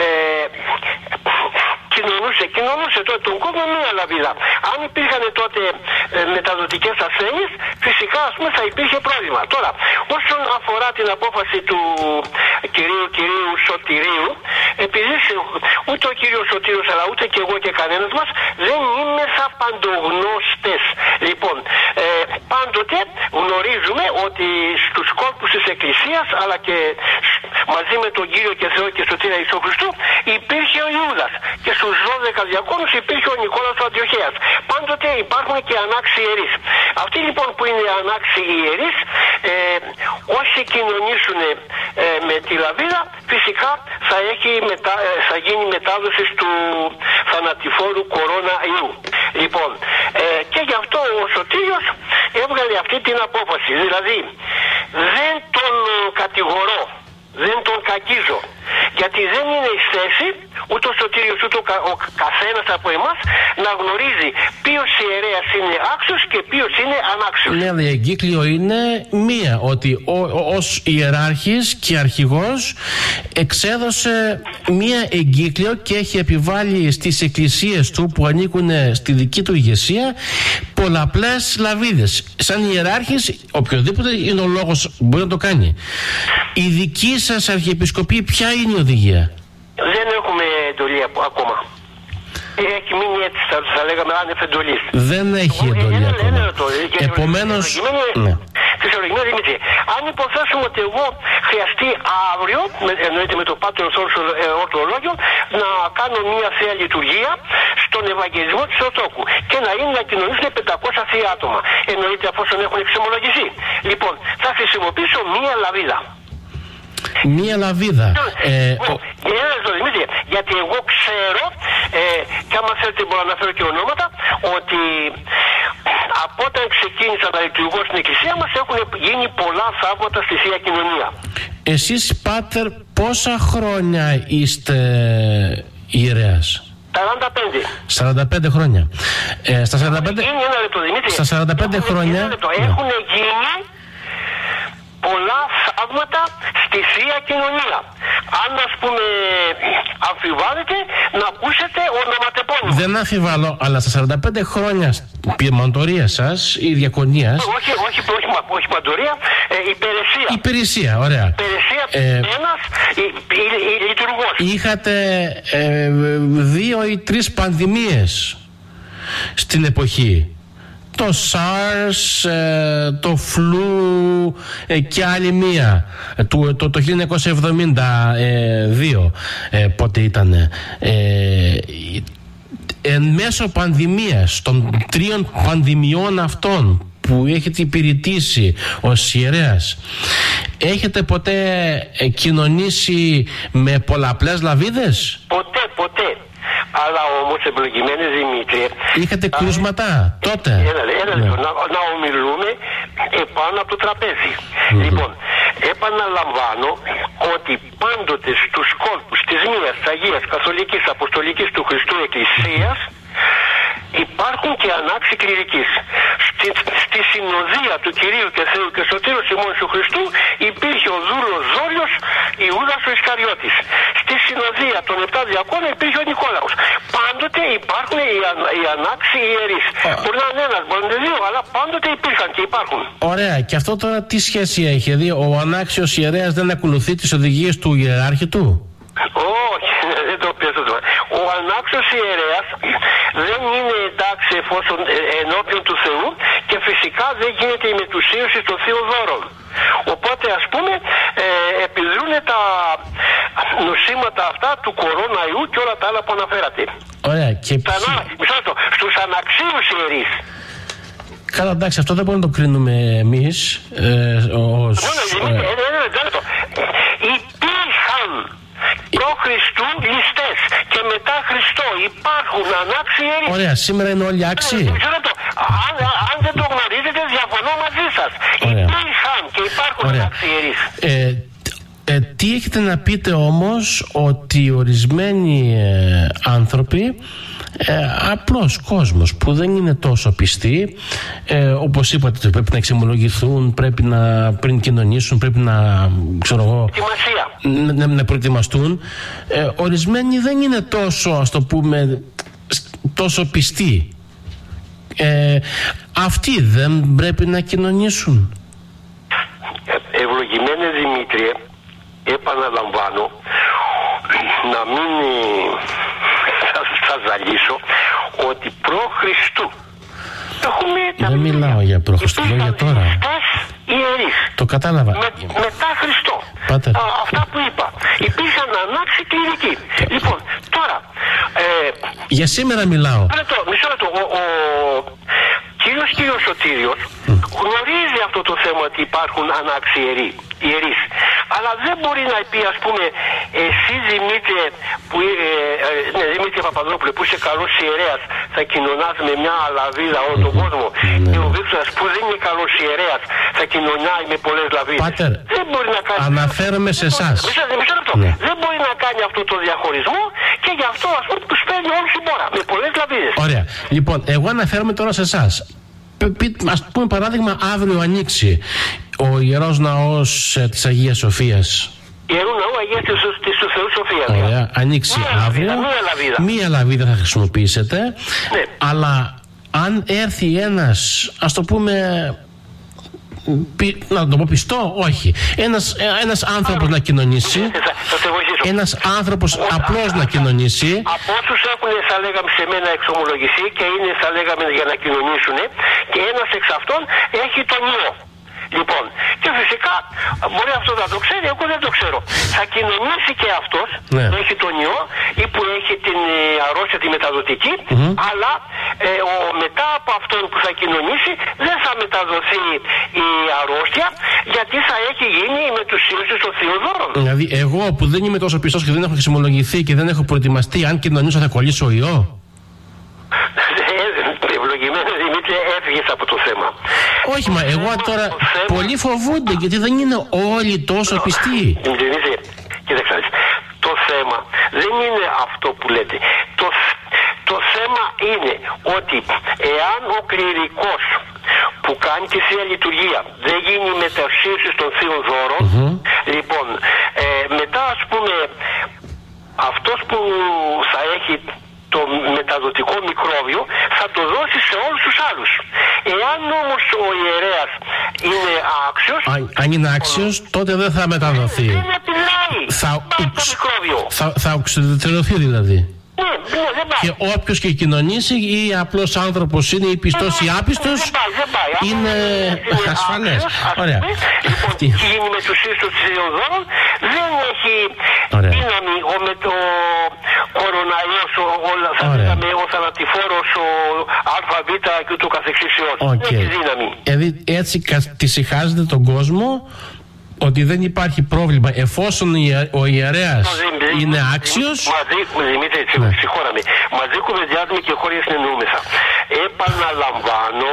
κοινωνούσε, κοινωνούσε τότε τον κόσμο μία λαβίδα. Αν υπήρχαν τότε ε, μεταδοτικές ασθένειες, φυσικά, ας πούμε, θα υπήρχε πρόβλημα. Τώρα, όσον αφορά την απόφαση του κυρίου, κυρίου Σωτηρίου, επειδή ούτε ο κύριος Σωτήριος αλλά ούτε και εγώ και κανένας μας δεν είμαι σαν παντογνώστες. Λοιπόν, ε, πάντοτε γνωρίζουμε ότι στους κόλπους της Εκκλησίας αλλά και μαζί με τον Κύριο και Θεό και Σωτήρα Ιησού Χριστού υπήρχε ο Ιούδας και στους δώδεκα διακόνους υπήρχε ο Νικόλαος ο Αντιοχέας. Πάντοτε υπάρχουν και ανάξιοι ιερείς. Αυτοί λοιπόν που είναι ανάξιοι ιερείς, ε, όσοι κοινωνήσουν ε, με τη λαβίδα, φυσικά θα, έχει μετα, ε, θα γίνει μετάδοση του θανατηφόρου κορώνα ιού. Λοιπόν, ε, και γι' αυτό ο Σωτήριος έβγαλε αυτή την απόφαση. Δηλαδή, δεν τον κατηγορώ, δεν τον κακίζω, γιατί δεν είναι η θέση ούτε ο Σωτήριος ούτε ο, κα, ο καθένας από εμάς να γνωρίζει ποιος ιερέας είναι άξιος και ποιος είναι ανάξιος. Ναι, αλλά η εγκύκλιο είναι μία, ότι ο, ο, ως ιεράρχης και αρχηγός εξέδωσε μία εγκύκλιο και έχει επιβάλει στις εκκλησίες του που ανήκουν στη δική του ηγεσία πολλαπλές λαβίδες. Σαν ιεράρχης, οποιοδήποτε είναι ο λόγος μπορεί να το κάνει. Η δική σας Αρχιεπισκοπή ποια είναι η οδηγία? Δεν έχουμε εντολή ακόμα. έχει μείνει έτσι, θα, θα λέγαμε άνευ εντολής. Δεν έχει εντολή ε, ακόμα. ε, Επομένως, ναι. Δημήτρη, αν υποθέσουμε ότι εγώ χρειαστεί αύριο, με, εννοείται με το πάτριος ορθολόγιο, να κάνω μια θεία λειτουργία στον Ευαγγελισμό της Θεοτόκου και να είναι να κοινωνήσουν πεντακόσια θεία άτομα. Εννοείται αφόσον έχουν εξομολογηθεί. Λοιπόν, θα χρησιμοποιήσω μια λαβίδα. Μία λαβίδα. Ε, ο... Δημήτρη, γιατί εγώ ξέρω, ε, και άμα θέλετε μπορώ να αναφέρω και ονόματα, ότι από όταν ξεκίνησα να λειτουργώ στην Εκκλησία μας έχουν γίνει πολλά θαύματα στη Θεία Κοινωνία. Εσείς, Πάτερ, πόσα χρόνια είστε ιερέας? σαράντα πέντε. σαράντα πέντε χρόνια. Ε, στα σαράντα πέντε, γίνει ένα λεπτό, Δημήτρη. στα σαράντα πέντε χρόνια... Έχουν γίνει πολλά θαύματα στη Θεία Κοινωνία. Αν, ας πούμε, αμφιβάλλετε, να ακούσετε ονοματεπώνυμο. Δεν αμφιβάλλω, αλλά στα σαράντα πέντε χρόνια μαντορία σας, η διακονίας... Όχι, όχι, όχι, όχι μαντορία, ε, υπηρεσία. Υπηρεσία, ωραία. Υπηρεσία, ε, ένας η, η, η, η, λειτουργός. Είχατε ε, δύο ή τρεις πανδημίες στην εποχή. Το SARS, το φλου και άλλη μία το, το, το χίλια εννιακόσια εβδομήντα δύο, πότε ήτανε. Εν μέσω πανδημίας, των τρίων πανδημιών αυτών που έχετε υπηρετήσει ως ιερέας, έχετε ποτέ κοινωνήσει με πολλαπλές λαβίδες? Ποτέ, ποτέ. Αλλά όμως, ευλογημένε Δημήτρη, είχατε κρούσματα τότε? Ένα, ένα ναι. να, να ομιλούμε επάνω από το τραπέζι. Mm-hmm. Λοιπόν, επαναλαμβάνω ότι πάντοτε στους κόλπους της Μίας Αγίας Καθολικής Αποστολικής του Χριστού Εκκλησίας υπάρχουν και ανάψη κληρικής. Στη, στη συνοδεία του Κυρίου και Θεού και Σωτήρου ημών του Χριστού υπήρχε ο δούλος Ζώριος Ιούδας ο Ισκαριώτης. Στη συνοδεία των επτά διακόνων υπήρχε ο Νικόλαος. Πάντοτε υπάρχουν οι, αν, οι ανάψοι ιερείς. Oh. Μπορεί να είναι ένας, μπορεί να είναι δύο, αλλά πάντοτε υπήρχαν και υπάρχουν. Ωραία. Και αυτό τώρα τι σχέση έχει? Δηλαδή ο ανάξιος ιερέας δεν ακολουθεί τις οδηγίες του ιεράρχη του? Όχι, δεν το πιέζω τώρα. Ο ανάξιος ιερέας δεν είναι εντάξει εφόσον ενώπιον του Θεού και φυσικά δεν γίνεται η μετουσίωση των θείων δώρων. Οπότε, ας πούμε, ε, επιδρούν τα νοσήματα αυτά του κοροναϊού και όλα τα άλλα που αναφέρατε. Ωραία. Και Στα, μισό λεπτό, στους αναξίους ιερείς. Καλά, εντάξει, αυτό δεν μπορούμε να το κρίνουμε εμείς. Ε, ως, ναι, ναι, ναι, ναι, ναι, υπήρχαν προ Χριστού ληστές και μετά Χριστό υπάρχουν ανάξιοι ιερείς. Ωραία, σήμερα είναι όλοι άξιοι. Αν, αν δεν το γνωρίζετε, διαφωνώ μαζί σας. Υπήρχαν και υπάρχουν ανάξιοι ιερείς. Ε, ε, τι έχετε να πείτε όμως ότι ορισμένοι ε, άνθρωποι, ε, απλός κόσμος που δεν είναι τόσο πιστοί, ε, όπως είπατε, πρέπει να εξομολογηθούν, πρέπει να πριν κοινωνήσουν, πρέπει να, ξέρω εγώ, να, να, να προετοιμαστούν, ε, ορισμένοι δεν είναι τόσο, ας το πούμε, τόσο πιστοί. Ε, αυτοί δεν πρέπει να κοινωνήσουν? Ευλογημένε Δημήτριε, επαναλαμβάνω, να μην θα ζαλίσω, ότι προ Χριστού έχουμε... Δεν μιλάω για προ Χριστού, λέω για τώρα. Ιερείς. Το κατάλαβα. Με, μετά Χριστό. Α, αυτά που είπα. Υπήρχαν ανάξιοι κληρικοί. Λοιπόν, τώρα... Ε, για σήμερα μιλάω. Μισό λεπτό. Ο, ο κύριος κύριος Σωτήριος mm. γνωρίζει αυτό το θέμα ότι υπάρχουν ανάξιοι ιερείς. Αλλά δεν μπορεί να πει, ας πούμε, εσύ Δημήτρη, που, ε, ε, ναι, Δημήτρη Παπαδόπουλε, που είσαι καλός ιερέας, θα κοινωνάς με μια λαβίδα όλο τον κόσμο. Mm-hmm. Και ο Βίκτορας, που δεν είναι καλός ιερέας, θα κοινωνάει με πολλές λαβίδες. Πάτερ, δεν μπορεί να κάνει... αναφέρομαι σε εσάς. Ναι. Δεν μπορεί να κάνει αυτό το διαχωρισμό και γι' αυτό, ας πούμε, τους παίρνει όλη την πόρα με πολλές λαβίδες. Ωραία. Λοιπόν, εγώ αναφέρομαι τώρα σε εσάς. Ας πούμε παράδειγμα, αύριο ανοίξει ο Ιερός Ναός ε, της Αγίας Σοφίας. Ιερού Ναού Αγίας της Θεού Σοφίας. Ωραία, ανοίξει μία αύριο. Λαβίδα, μία λαβίδα. Μία λαβίδα θα χρησιμοποιήσετε. Ναι. Αλλά αν έρθει ένας, ας το πούμε, πι, να το πω πιστό, όχι. Ένας, ένας άνθρωπος να κοινωνήσει, ένας άνθρωπος απλώς να κοινωνήσει. Από όσους έχουν, θα λέγαμε, σε μένα εξομολογηθεί και είναι, θα λέγαμε, για να κοινωνήσουν, και ένας εξ αυτών έχει τον ιό. Λοιπόν, και φυσικά μπορεί αυτό να το ξέρει, εγώ δεν το ξέρω. Θα κοινωνήσει και αυτός, ναι, που έχει τον ιό ή που έχει την ε, αρρώστια τη μεταδοτική, mm-hmm. αλλά ε, ο, μετά από αυτόν που θα κοινωνήσει δεν θα μεταδοθεί η αρρώστια, γιατί θα έχει γίνει η μετουσίωση των θείων δώρων. Δηλαδή εγώ που δεν είμαι τόσο πιστός και δεν έχω εξομολογηθεί και δεν έχω προετοιμαστεί, αν κοινωνήσω θα κολλήσω ιό? Ευλογημένο Δημήτρη, έφυγες από το θέμα. Όχι, μα εγώ τώρα θέμα... πολλοί φοβούνται, γιατί δεν είναι όλοι τόσο no. πιστοί. Δημήτρη, κοίταξε, το θέμα δεν είναι αυτό που λέτε. Το, το θέμα είναι ότι εάν ο κληρικός που κάνει τη Θεία Λειτουργία δεν γίνει μετασύωση των θείων δώρων, mm-hmm. λοιπόν, ε, μετά ας πούμε αυτός που θα έχει το μεταδοτικό μικρόβιο θα το δώσει σε όλους τους άλλους. Εάν όμως ο ιερέας είναι άξιος, Α, αν είναι άξιος, τότε δεν θα μεταδοθεί. Δεν επιλέγει. Θα, ουξ, το μικρόβιο. Θα, θα οξυδετερωθεί δηλαδή. Ναι, ναι, δεν πάει. Και όποιος και κοινωνήσει, ή απλός άνθρωπος είναι, ή πιστός ή άπιστος, δεν πάει, δεν πάει. είναι, είναι ασφαλές. Ωραία. Λοιπόν, γίνει μετουσίωση των θείων δώρων, δεν έχει Ωραία. δύναμη ο, με το κοροναϊός, ο, ο, θα λέγαμε, ο θανατηφόρος, ο ΑΒ και ούτω καθεξής ιός. Okay. Δεν έχει δύναμη. Δηλαδή έτσι καθησυχάζεται τον κόσμο ότι δεν υπάρχει πρόβλημα εφόσον ο ιερέας είναι άξιος. Μαζί, Δημήτρη, ναι. συγχώραμε. Μαζί κουβεντιάζουμε και χωρίς συνεννοούμεθα. Επαναλαμβάνω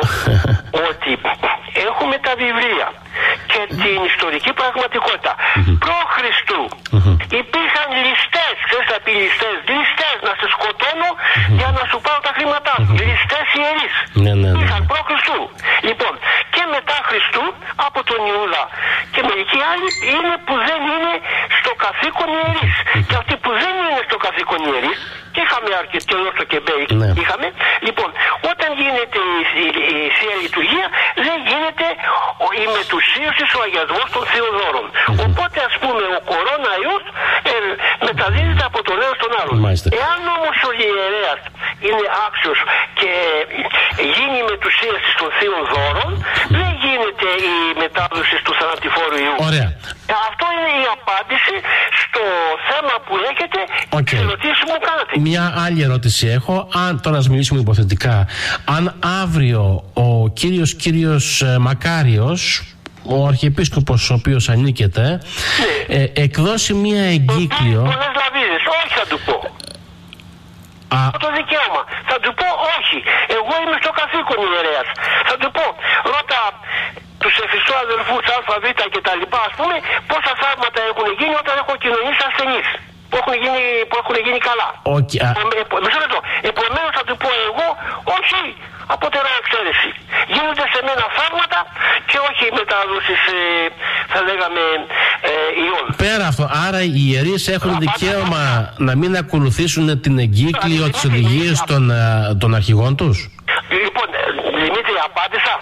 ότι έχουμε τα βιβλία και την ιστορική πραγματικότητα. Προ Χριστού υπήρχαν ληστές, ξέρεις θα πει ληστές, ληστές να σε σκοτώνω για να σου πάω τα χρήματά σου. Ληστές ιερείς. Υπήρχαν προ Χριστού. Λοιπόν, και μετά Χριστού από τον Ιούδα και μερικοί άλλοι είναι που δεν είναι στο καθήκον ιερείς. Και αυτοί που δεν είναι στο καθήκον ιερείς, και είχαμε αρκετοί εδώ στο Κεμπέικ, ναι. είχαμε, λοιπόν, όταν γίνεται η, η, η Θεία Λειτουργία, δεν γίνεται ο, η μετουσίωση, ο αγιασμός των θείων δώρων. Mm-hmm. Οπότε, ας πούμε, ο κορώναϊος ε, μεταδίδεται από τον ένα στον άλλον. Μάλιστα. Εάν όμως ο ιερέας είναι άξιος και γίνει η μετουσίαση των θείων δώρων, δεν γίνεται η μετάδοση του θανατηφόρου ιού. Ωραία. Αυτό είναι η απάντηση στο θέμα που έχετε okay. και ερωτήσεις μου κάνατε. Μια άλλη ερώτηση έχω, αν τώρα ας μιλήσουμε υποθετικά, αν αύριο ο κύριος κύριος ε, Μακάριος, ο Αρχιεπίσκοπος ο οποίος ανήκεται, ναι. ε, εκδώσει μια εγκύκλιο. Πολλές λαβίδες, όχι θα του πω. Α... το δικαίωμα. Θα του πω όχι. Εγώ είμαι στο καθήκον ιερέας. Θα του πω, ρώτα τους εφιστού αδελφούς ΑΒ και τα λοιπά, ας πούμε, πόσα θαύματα έχουν γίνει όταν έχω κοινωνήσει ασθενείς. Που έχουν γίνει, που έχουν γίνει καλά. Okay, α... Μισό λεπτό. Επομένως θα του πω εγώ, όχι, από τεράστια εξαίρεση. Γίνονται σε μένα θαύματα και όχι μετάδοσεις, ε, θα λέγαμε, ε, ιών. Πέρα αυτό, άρα οι ιερείς έχουν α, δικαίωμα α, να μην ακολουθήσουν την εγκύκλιο, τις οδηγίες των, των αρχηγών τους. Λοιπόν, Δημήτρη, απάντησα.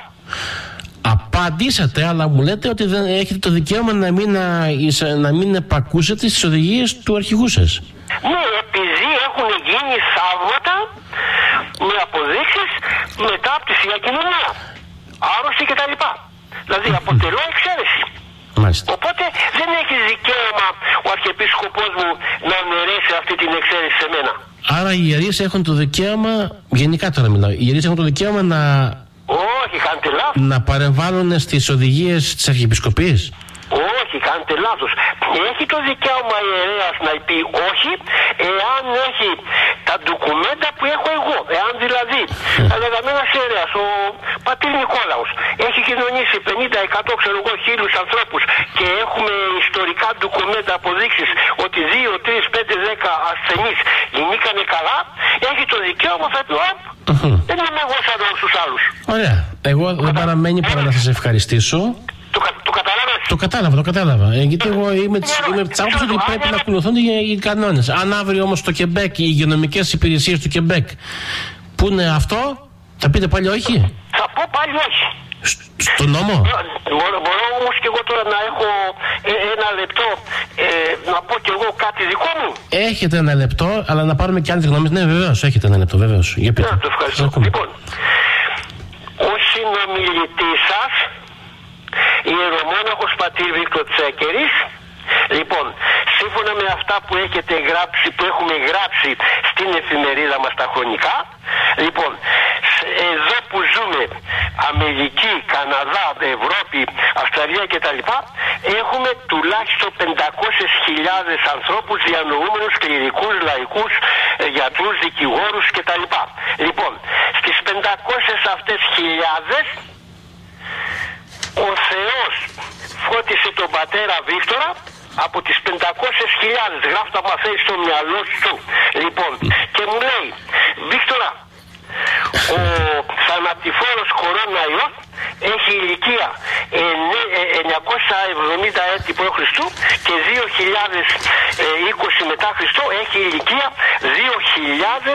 Απαντήσατε, αλλά μου λέτε ότι δεν έχετε το δικαίωμα να μην, να, να μην επακούσετε στις οδηγίες του αρχηγού σας. Ναι, επειδή έχουν γίνει θαύματα με αποδείξεις μετά από τη Θεία Κοινωνία. Άρρωση και τα λοιπά. Δηλαδή αποτελώ εξαίρεση. Μάλιστα. Οπότε δεν έχει δικαίωμα ο Αρχιεπίσκοπός μου να αναιρέσει αυτή την εξαίρεση σε μένα. Άρα οι ιερείς έχουν το δικαίωμα, γενικά τώρα μιλάω, οι ιερείς έχουν το δικαίωμα να... Όχι, κάνετε λάθος. Να παρεμβάλλουν στις οδηγίες της Αρχιεπισκοπής. Όχι, κάνετε λάθος. Έχει το δικαίωμα ιερέας να πει όχι, εάν έχει τα ντοκουμέντα που έχω εγώ. Εάν δηλαδή, θα λέγαμε ένας ιερέας, ο πατήρ Νικόλαος, έχει κοινωνήσει πενήντα, εκατό, ξέρω εγώ, χίλιους ανθρώπους και έχουμε ιστορικά ντοκουμέντα αποδείξεις ότι δύο, τρία, πέντε, δέκα ασθενείς γινήκανε καλά, έχει το δικαίωμα, θα πει, δεν είμαι εγώ σαν όλους τους άλλους. Ωραία. Εγώ δεν παραμένει παρά να σας ευχαριστήσω. Το, κα, το κατάλαβες? Το κατάλαβα, το κατάλαβα. Ε, γιατί εγώ είμαι της άποψης ότι πρέπει να ακολουθούν οι κανόνες. Αν αύριο όμως το Κεμπέκ, οι υγειονομικές υπηρεσίες του Κεμπέκ πούνε αυτό, θα πείτε πάλι όχι. Θα πω πάλι όχι. Στον νόμο. Μπορώ, μπορώ όμως και εγώ τώρα να έχω ε, ένα λεπτό ε, να πω κι εγώ κάτι δικό μου. Έχετε ένα λεπτό, αλλά να πάρουμε και άλλες γνώμες. Ναι, βεβαίως, έχετε ένα λεπτό, βεβαίως. Για πείτε. Να, το ευχαριστώ. Λοιπόν, ο συνομιλητής σας, ιερομόναχος πατήρ Βίκτορ Τσέκερης, λοιπόν, σύμφωνα με αυτά που έχετε γράψει, που έχουμε γράψει στην εφημερίδα μας τα χρονικά, λοιπόν, εδώ που ζούμε, Αμερική, Καναδά, Ευρώπη, Αυστραλία κτλ, έχουμε τουλάχιστον πεντακόσιες χιλιάδες ανθρώπους διανοούμενους, κληρικούς, λαϊκούς, γιατρούς, δικηγόρους κτλ. Λοιπόν, στις πεντακόσιες αυτές χιλιάδες ο Θεός φώτισε τον πατέρα Βίκτορα από τις πεντακόσιες χιλιάδες. Γράφει τα μαθαίνει στο μυαλό σου. Λοιπόν, και μου λέει, Βίκτορα, ο θανατηφόρος κορώναϊος έχει ηλικία εννιακόσια εβδομήντα έτη π.Χ. και δύο χιλιάδες είκοσι μετά Χριστό έχει ηλικία δύο χιλιάδες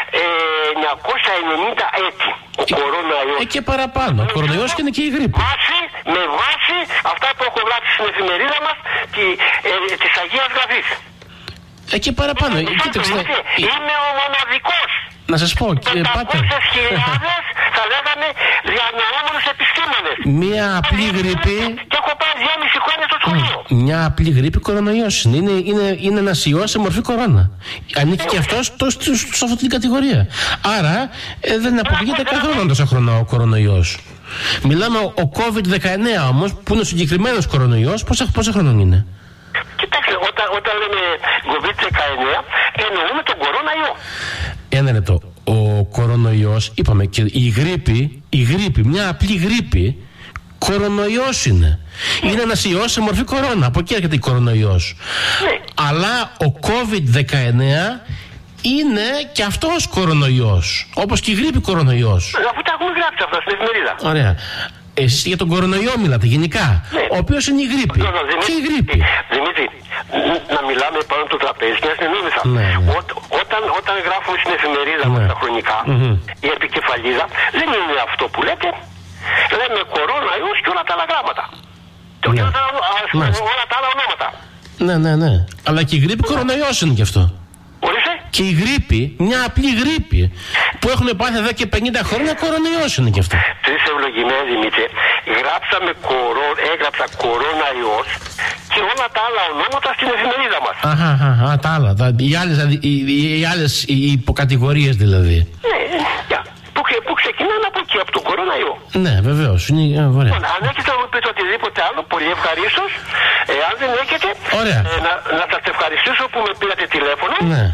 εννιακόσια ενενήντα έτη. Ο κορώναϊος. Ε, και παραπάνω. Ο κορώναϊος και είναι και η γρίπη. Βάση, με βάση αυτά που έχω γράψει στην εφημερίδα μας τη, ε, της Αγίας Γραφής. Ε, και παραπάνω. Ε, κοίταξε. Είμαι ο μοναδικός. Να σας πω, κύριε Πάτερ. πεντακόσιες χιλιάδες θα λέγαμε διανοούμενους επιστήμονες. Μία απλή γρίπη. Και έχω πάει δυόμιση χρόνια στο σχολείο. Μια απλή γρίπη κορονοϊός είναι. Είναι, είναι, είναι ένας ιός σε μορφή κορώνα. Ανήκει και αυτός σε αυτή την κατηγορία. Άρα ε, δεν αποκλείεται καθόλου τόσο χρόνο ο κορονοϊός. Μιλάμε ο κόβιντ δεκαεννέα όμως, που είναι ο συγκεκριμένος κορονοϊός, πόσα, πόσα χρονών είναι. Κοιτάξτε, όταν, όταν λέμε κόβιντ δεκαεννέα, εννοούμε τον κορονοϊό. Ένα λεπτό. Ο κορονοϊός, είπαμε, και η γρίπη, η γρίπη, μια απλή γρίπη, κορονοϊός είναι. Είναι ένας ιός σε μορφή κορώνα. Από εκεί έρχεται η κορονοϊός. Ναι. Αλλά ο κόβιντ δεκαεννέα είναι και αυτός κορονοϊός. Όπως και η γρίπη κορονοϊός. Αφού τα έχουμε γράψει αυτά στην εφημερίδα. Ωραία. Εσείς για τον κορονοϊό μιλάτε γενικά. Ναι. Ο οποίος είναι η γρίπη. No, no, Δημήτρη, και η γρίπη. Δημήτρη, να μιλάμε πάνω το τραπέζι, μια συνεννόημεθα. Ναι, ναι. Όταν, όταν γράφουμε στην εφημερίδα ναι. μας τα χρονικά, mm-hmm. η επικεφαλίδα δεν είναι αυτό που λέτε. Λέμε κορονοϊός και όλα τα άλλα γράμματα. Και ναι. όλα, τα, ναι. όλα τα άλλα ονόματα. Ναι, ναι, ναι. Αλλά και η γρίπη κορονοϊός είναι κι αυτό. Ορίστε. Και η γρίπη, μια απλή γρίπη που έχουν πάθει εδώ και πενήντα χρόνια, κορονοϊός είναι κι αυτό. Τρεις ευλογημένοι, Δημήτρη, γράψαμε κορο, έγραψα κορονοϊός και όλα τα άλλα ονόματα στην εφημερίδα μας. Αχα, αχα, τα άλλα, τα, οι άλλες, οι, οι άλλες οι υποκατηγορίες δηλαδή. Ναι, yeah. που, που ξεκινάνε από εκεί, από τον κορονοϊό. Ναι, βεβαίως, είναι ωραία. Αν έχετε να μου πείτε οτιδήποτε άλλο, πολύ ευχαρίστως. Εάν δεν έχετε, ωραία. Ε, να, να σας ευχαριστήσω που με πήρατε τηλέφωνο. Ναι.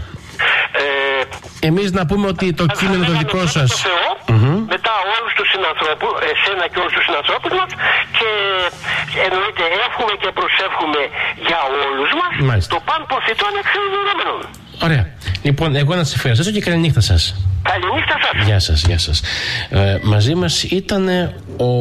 Ε, Εμείς να πούμε ότι το κείμενο το δικό σας. Το Θεό, mm-hmm. μετά όλους τους συνανθρώπους, εσένα και όλους τους συνανθρώπους μας, και εννοείται εύχομαι και προσεύχομαι για όλους μας. Μάλιστα. Το παν ποθητό ανεξαιρετικό. Ωραία. Λοιπόν, εγώ να σας ευχαριστήσω και καλή νύχτα σας. Καληνύχτα σας. Γεια σας, γεια σας. Ε, μαζί μας ήταν ο,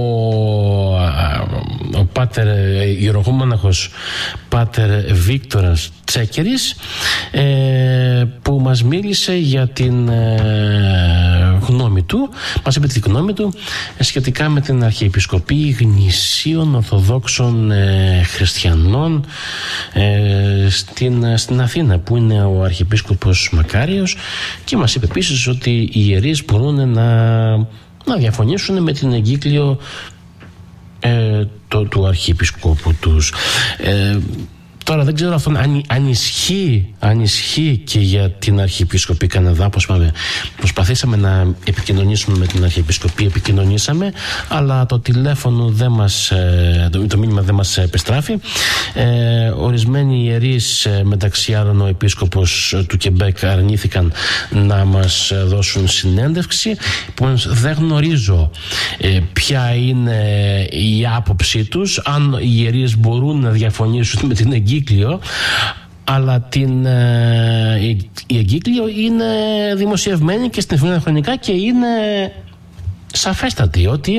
ο Πάτερ ιεροχούμοναχος Πάτερ Βίκτορας Τσέκερης, ε, που μας μίλησε για την ε, γνώμη του, μας είπε τη γνώμη του ε, σχετικά με την Αρχιεπισκοπή γνησίων Ορθοδόξων ε, Χριστιανών ε, στην, στην Αθήνα, που είναι ο Αρχιεπίσκοπος Μακάριος, και μας είπε επίσης ότι οι ιερείς μπορούν να, να διαφωνήσουν με την εγκύκλιο ε, το, του Αρχιεπισκόπου τους. Ε, Τώρα δεν ξέρω αυτό αν, αν, ισχύει, αν ισχύει και για την Αρχιεπισκοπή Καναδά. Όπως είπαμε, προσπαθήσαμε να επικοινωνήσουμε με την Αρχιεπισκοπή, επικοινωνήσαμε, αλλά το τηλέφωνο δεν μας, το, το μήνυμα δεν μας επιστράφει. Ε, ορισμένοι ιερείς, μεταξύ άλλων ο Επίσκοπος του Κεμπέκ, αρνήθηκαν να μας δώσουν συνέντευξη. Επομένως δεν γνωρίζω ε, ποια είναι η άποψή τους, αν οι ιερείς μπορούν να διαφωνήσουν με την εγκύκλιο, αλλά την, ε, η εγκύκλιο είναι δημοσιευμένη και στην εφημερίδα Χρονικά και είναι σαφέστατη ότι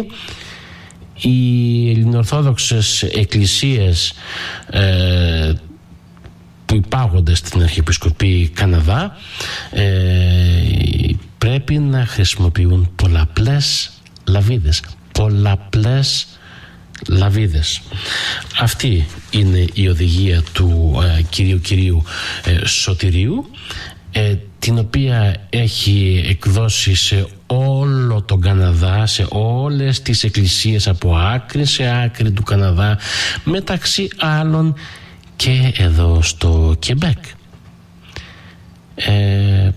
οι ελληνοορθόδοξες εκκλησίες ε, που υπάγονται στην Αρχιεπισκοπή Καναδά ε, πρέπει να χρησιμοποιούν πολλαπλές λαβίδες, πολλαπλές λαβίδες. Αυτή είναι η οδηγία του ε, κυρίου κυρίου ε, Σωτηρίου, ε, την οποία έχει εκδώσει σε όλο τον Καναδά, σε όλες τις εκκλησίες από άκρη σε άκρη του Καναδά, μεταξύ άλλων και εδώ στο Κεμπέκ, ε,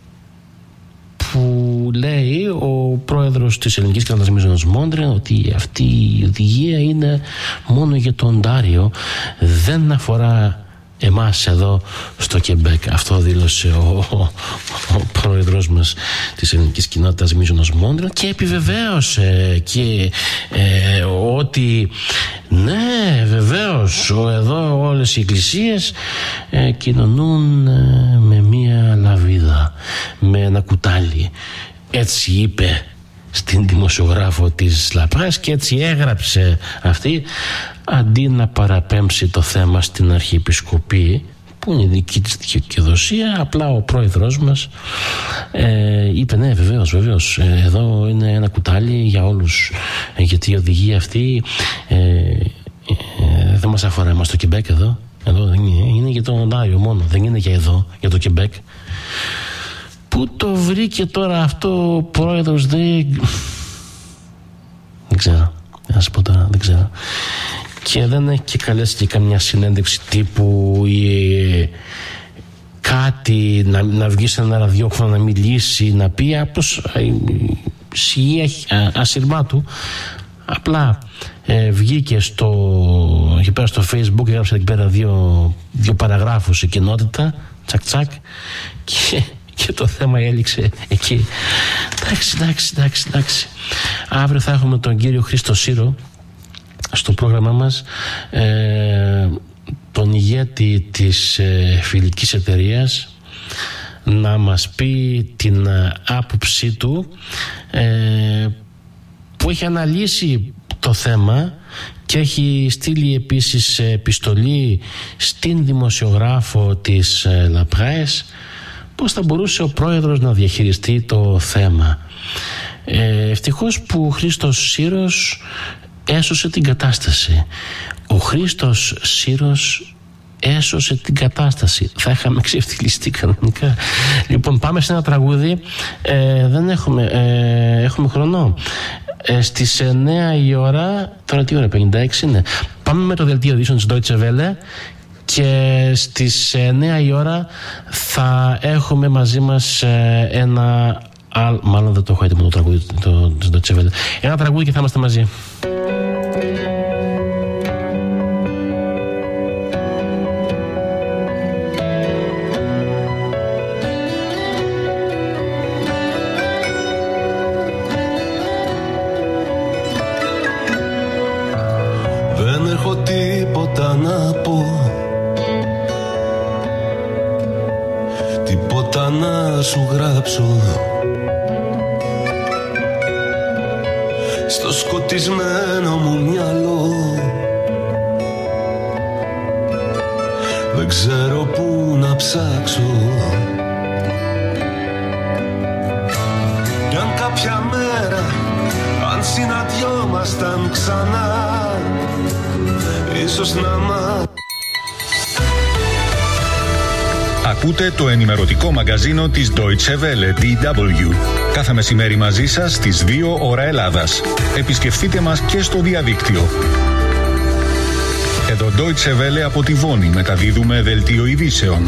που λέει ο πρόεδρος της Ελληνικής Κοινότητας Μίζωνος Μόντρεαλ ότι αυτή η οδηγία είναι μόνο για το Οντάριο, δεν αφορά εμάς εδώ στο Κεμπέκ. Αυτό δήλωσε ο, ο, ο πρόεδρος μας της Ελληνικής Κοινότητας Μίζωνος Μόντρεαλ και επιβεβαίωσε και ε, ότι ναι, βεβαίως εδώ όλες οι εκκλησίες ε, κοινωνούν ε, με μία λαβίδα, με ένα κουτάλι. Έτσι είπε στην δημοσιογράφο της Λαπράς και έτσι έγραψε αυτή, αντί να παραπέμψει το θέμα στην Αρχιεπισκοπή που είναι η δική της δικαιοδοσία. Απλά ο πρόεδρος μας ε, είπε ναι, βεβαίως, βεβαίως ε, εδώ είναι ένα κουτάλι για όλους, ε, γιατί η οδηγία αυτή ε, ε, δεν μας αφορά εμάς το Κεμπέκ εδώ, εδώ δεν είναι, είναι για το Οντάριο μόνο, δεν είναι για εδώ, για το Κεμπέκ. Πού το βρήκε τώρα αυτό ο πρόεδρος, δεν, δεν ξέρω, να σας πω τώρα, δεν ξέρω. Και δεν έχει και καλέσει και καμιά συνέντευξη τύπου ή κάτι να, να βγει σε ένα ραδιόφωνο να μιλήσει, να πει απλώς σιγή ασυρμά του. Απλά ε, βγήκε στο, εκεί πέρα στο Facebook, έγραψε εκεί πέρα δύο, δύο παραγράφους η κοινότητα, τσακ τσακ, και, και το θέμα έληξε εκεί. Εντάξει, εντάξει, εντάξει, εντάξει. Αύριο θα έχουμε τον κύριο Χρήστο Σύρο στο πρόγραμμά μας, ε, τον ηγέτη της ε, φιλικής εταιρείας, να μας πει την ε, άποψή του, ε, που έχει αναλύσει το θέμα και έχει στείλει επίσης επιστολή στην δημοσιογράφο της ε, Λαπράες, πώς θα μπορούσε ο πρόεδρος να διαχειριστεί το θέμα. Ε, ευτυχώς που ο Χρήστος Σύρος έσωσε την κατάσταση. Ο Χρήστος Σύρος έσωσε την κατάσταση. Θα είχαμε ξεφτυλιστεί κανονικά. Λοιπόν, πάμε σε ένα τραγούδι. Ε, δεν έχουμε, ε, έχουμε χρόνο. Ε, στις εννέα η ώρα, τώρα τι ώρα, πενήντα έξι είναι. Πάμε με το δελτίο ειδήσεων της Deutsche Welle και στις εννέα η ώρα θα έχουμε μαζί μας ε, ένα άλλο, μάλλον δεν το έχω έτοιμο το τραγούδι το, το, το Deutsche Welle. Ένα τραγούδι και θα είμαστε μαζί. Δεν έχω τίποτα να πω, τίποτα να σου γράψω. Στο σκοτισμένο μου μυαλό δεν ξέρω πού να ψάξω. Κι αν κάποια μέρα, αν συναντιόμασταν ξανά, ίσως να μ' Ακούτε το ενημερωτικό μαγκαζίνο της Deutsche Welle ντι ντάμπλιου. Κάθε μεσημέρι μαζί σας στις δύο ώρα Ελλάδας. Επισκεφτείτε μας και στο διαδίκτυο. Εδώ Deutsche Welle από τη Βόνη μεταδίδουμε δελτίο ειδήσεων.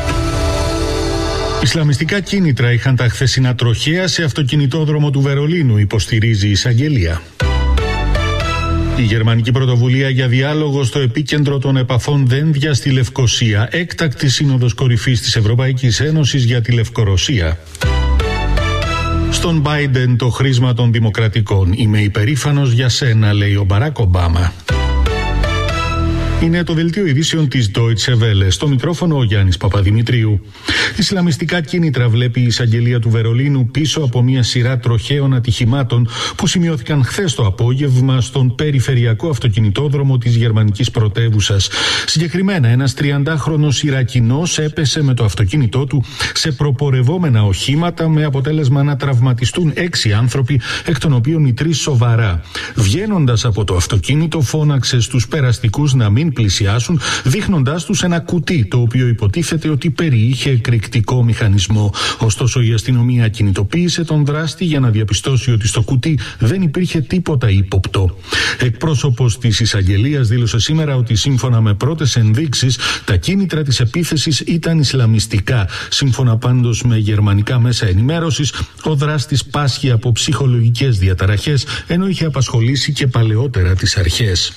Ισλαμιστικά κίνητρα είχαν τα χθεσινά τροχαία σε αυτοκινητόδρομο του Βερολίνου, υποστηρίζει η εισαγγελία. Η γερμανική πρωτοβουλία για διάλογο στο επίκεντρο των επαφών Δένδια στη Λευκοσία. Έκτακτη σύνοδος κορυφής της Ευρωπαϊκής Ένωσης για τη Λευκορωσία. Στον Biden το χρήσμα των δημοκρατικών. Είμαι υπερήφανος για σένα, λέει ο Μπαράκ Ομπάμα. Είναι το δελτίο ειδήσεων της Deutsche Welle. Στο μικρόφωνο ο Γιάννης Παπαδημητρίου. Ισλαμιστικά κίνητρα βλέπει η εισαγγελία του Βερολίνου πίσω από μια σειρά τροχαίων ατυχημάτων που σημειώθηκαν χθες το απόγευμα στον περιφερειακό αυτοκινητόδρομο της γερμανικής πρωτεύουσας. Συγκεκριμένα, ένας τριαντάχρονος Ιρακινός έπεσε με το αυτοκίνητό του σε προπορευόμενα οχήματα με αποτέλεσμα να τραυματιστούν έξι άνθρωποι, εκ των οποίων οι τρεις σοβαρά. Βγαίνοντας από το αυτοκίνητο, φώναξε στους περαστικούς να μην πλησιάσουν, δείχνοντάς τους ένα κουτί το οποίο υποτίθεται ότι περιείχε εκρηκτικό μηχανισμό. Ωστόσο, η αστυνομία κινητοποίησε τον δράστη για να διαπιστώσει ότι στο κουτί δεν υπήρχε τίποτα ύποπτο. Εκπρόσωπος της εισαγγελίας δήλωσε σήμερα ότι σύμφωνα με πρώτες ενδείξεις τα κίνητρα της επίθεσης ήταν ισλαμιστικά. Σύμφωνα πάντως με γερμανικά μέσα ενημέρωσης, ο δράστης πάσχει από ψυχολογικές διαταραχές, ενώ είχε απασχολήσει και παλαιότερα τις αρχές.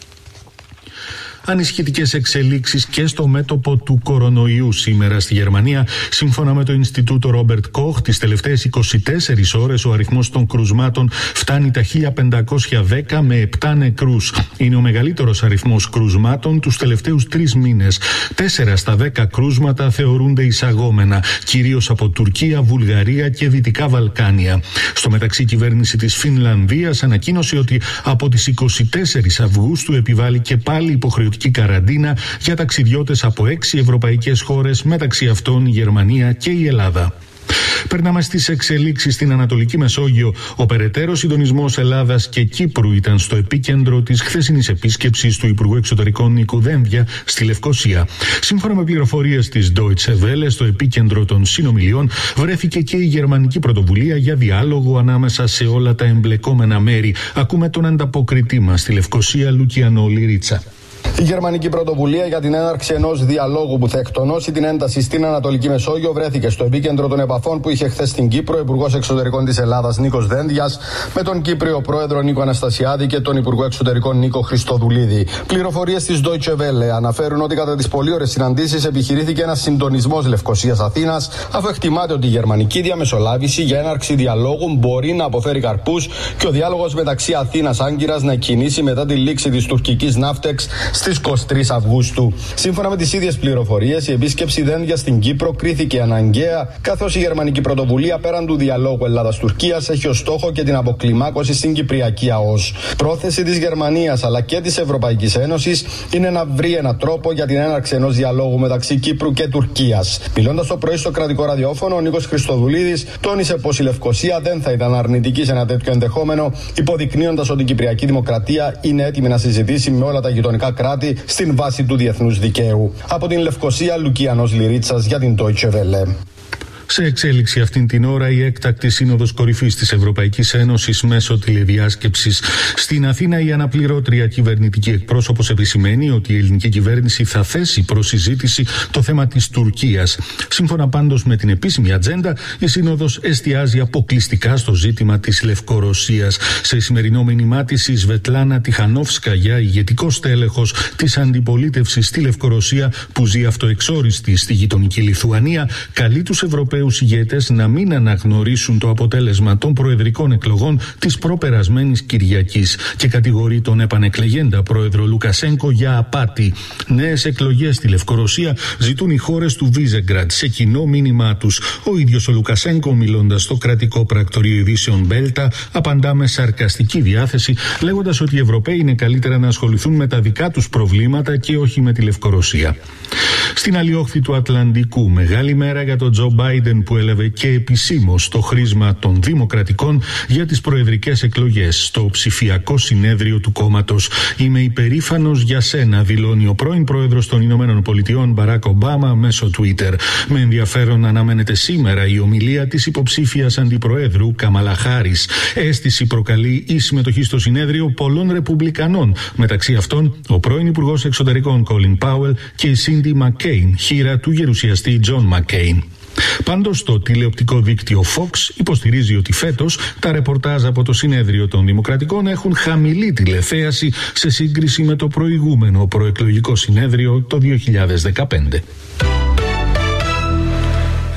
Ανησυχητικές εξελίξεις και στο μέτωπο του κορονοϊού σήμερα στη Γερμανία. Σύμφωνα με το Ινστιτούτο Ρόμπερτ Κοχ, τις τελευταίες είκοσι τέσσερις ώρες ο αριθμός των κρουσμάτων φτάνει τα χίλια πεντακόσια δέκα με επτά νεκρούς. Είναι ο μεγαλύτερος αριθμός κρουσμάτων τους τελευταίους τρεις μήνες. Τέσσερα στα δέκα κρούσματα θεωρούνται εισαγόμενα, κυρίως από Τουρκία, Βουλγαρία και Δυτικά Βαλκάνια. Στο μεταξύ, η κυβέρνηση της Φινλανδίας ανακοίνωσε ότι από τις είκοσι τέσσερις Αυγούστου επιβάλλει και πάλι υποχρεωτική καραντίνα για ταξιδιώτες από έξι ευρωπαϊκές χώρες, μεταξύ αυτών η Γερμανία και η Ελλάδα. Περνάμε στις εξελίξεις στην Ανατολική Μεσόγειο. Ο περαιτέρω συντονισμός Ελλάδας και Κύπρου ήταν στο επίκεντρο της χθεσινής επίσκεψης του Υπουργού Εξωτερικών Νίκου Δένδια στη Λευκοσία. Σύμφωνα με πληροφορίες της Deutsche Welle, στο επίκεντρο των συνομιλιών βρέθηκε και η γερμανική πρωτοβουλία για διάλογο ανάμεσα σε όλα τα εμπλεκόμενα μέρη. Ακούμε τον ανταποκριτή μας στη Λευκοσία, Λουκιανό Λιρίτσα. Η γερμανική πρωτοβουλία για την έναρξη ενός διαλόγου που θα εκτονώσει την ένταση στην Ανατολική Μεσόγειο βρέθηκε στο επίκεντρο των επαφών που είχε χθες στην Κύπρο ο Υπουργός Εξωτερικών της Ελλάδας Νίκος Δένδιας με τον Κύπριο Πρόεδρο Νίκο Αναστασιάδη και τον Υπουργό Εξωτερικών Νίκο Χριστοδουλίδη. Πληροφορίες της Deutsche Welle αναφέρουν ότι κατά τις πολύ ώρες συναντήσεις επιχειρήθηκε ένας συντονισμός Λευκοσίας-Αθήνας, αφού εκτιμάται ότι η γερμανική διαμεσολάβηση για έναρξη διαλόγου μπορεί να αποφέρει καρπούς και ο διάλογος μεταξύ Αθήνας-Άγκυρας να κινήσει μετά τη λήξη της τουρκικής ναύτεξ στις είκοσι τρεις Αυγούστου. Σύμφωνα με τις ίδιες πληροφορίες, η επίσκεψη Δένδια στην Κύπρο κρίθηκε αναγκαία, καθώς η γερμανική πρωτοβουλία πέραν του διαλόγου Ελλάδας-Τουρκίας έχει ως στόχο και την αποκλιμάκωση στην Κυπριακή ΑΟΣ. Πρόθεση της Γερμανίας αλλά και της Ευρωπαϊκής Ένωσης είναι να βρει έναν τρόπο για την έναρξη ενός διαλόγου μεταξύ Κύπρου και Τουρκίας. Μιλώντας το πρωί στο κρατικό ραδιόφωνο, ο Νίκος Χριστοδουλίδης τόνισε πως η Λευκοσία δεν θα ήταν αρνητική σε ένα τέτοιο ενδεχόμενο, υποδεικνύοντας ότι η Κυπριακή Δημοκρατία είναι έτοιμη να συζητήσει με όλα τα γειτονικά κράτη στην βάση του διεθνούς δικαίου. Από την Λευκοσία, Λουκιανός Λιρίτσας για την Deutsche Welle. Σε εξέλιξη αυτήν την ώρα η έκτακτη σύνοδος κορυφής της Ευρωπαϊκής Ένωσης μέσω τηλεδιάσκεψης. Στην Αθήνα η αναπληρώτρια κυβερνητική εκπρόσωπος επισημαίνει ότι η ελληνική κυβέρνηση θα θέσει προς συζήτηση το θέμα της Τουρκίας. Σύμφωνα πάντως με την επίσημη ατζέντα, η σύνοδος εστιάζει αποκλειστικά στο ζήτημα της Λευκορωσίας. Σε σημερινό μήνυμά της, η Σβετλάνα Τιχανόφσκαγια, ηγετικό στέλεχος της αντιπολίτευσης στη Λευκορωσία που ζει αυτοεξόριστη στη γειτονική Λιθουανία, καλεί τους Ευρωπαίους ηγέτες να μην αναγνωρίσουν το αποτέλεσμα των προεδρικών εκλογών της προπερασμένης Κυριακής και κατηγορεί τον επανεκλεγέντα πρόεδρο Λουκασένκο για απάτη. Νέες εκλογές στη Λευκορωσία ζητούν οι χώρες του Βίζεγκραντ σε κοινό μήνυμά τους. Ο ίδιος ο Λουκασένκο, μιλώντας στο κρατικό πρακτορείο ειδήσεων Μπέλτα, απαντά με σαρκαστική διάθεση, λέγοντας ότι οι Ευρωπαίοι είναι καλύτερα να ασχοληθούν με τα δικά τους προβλήματα και όχι με τη Λευκορωσία. Στην άλλη όχθη του Ατλαντικού, μεγάλη μέρα για τον Τζο Μπάιντεν που έλαβε και επισήμως το χρήσμα των Δημοκρατικών για τις προεδρικές εκλογές στο ψηφιακό συνέδριο του κόμματος. «Είμαι υπερήφανος για σένα», δηλώνει ο πρώην πρόεδρος των Ηνωμένων Πολιτειών Μπαράκ Ομπάμα μέσω Twitter. Με ενδιαφέρον αναμένεται σήμερα η ομιλία της υποψήφιας αντιπροέδρου Καμάλα Χάρις. Αίσθηση προκαλεί η συμμετοχή στο συνέδριο πολλών Ρεπουμπλικανών, μεταξύ αυτών ο πρώην Υπουργός Εξωτερικών Κόλιν Πάουελ και η Σίντι Μακκέιν, χήρα του γερουσιαστή Τζον Μακκέιν. Πάντως το τηλεοπτικό δίκτυο Fox υποστηρίζει ότι φέτος τα ρεπορτάζ από το συνέδριο των Δημοκρατικών έχουν χαμηλή τηλεθέαση σε σύγκριση με το προηγούμενο προεκλογικό συνέδριο το δύο χιλιάδες δεκαπέντε.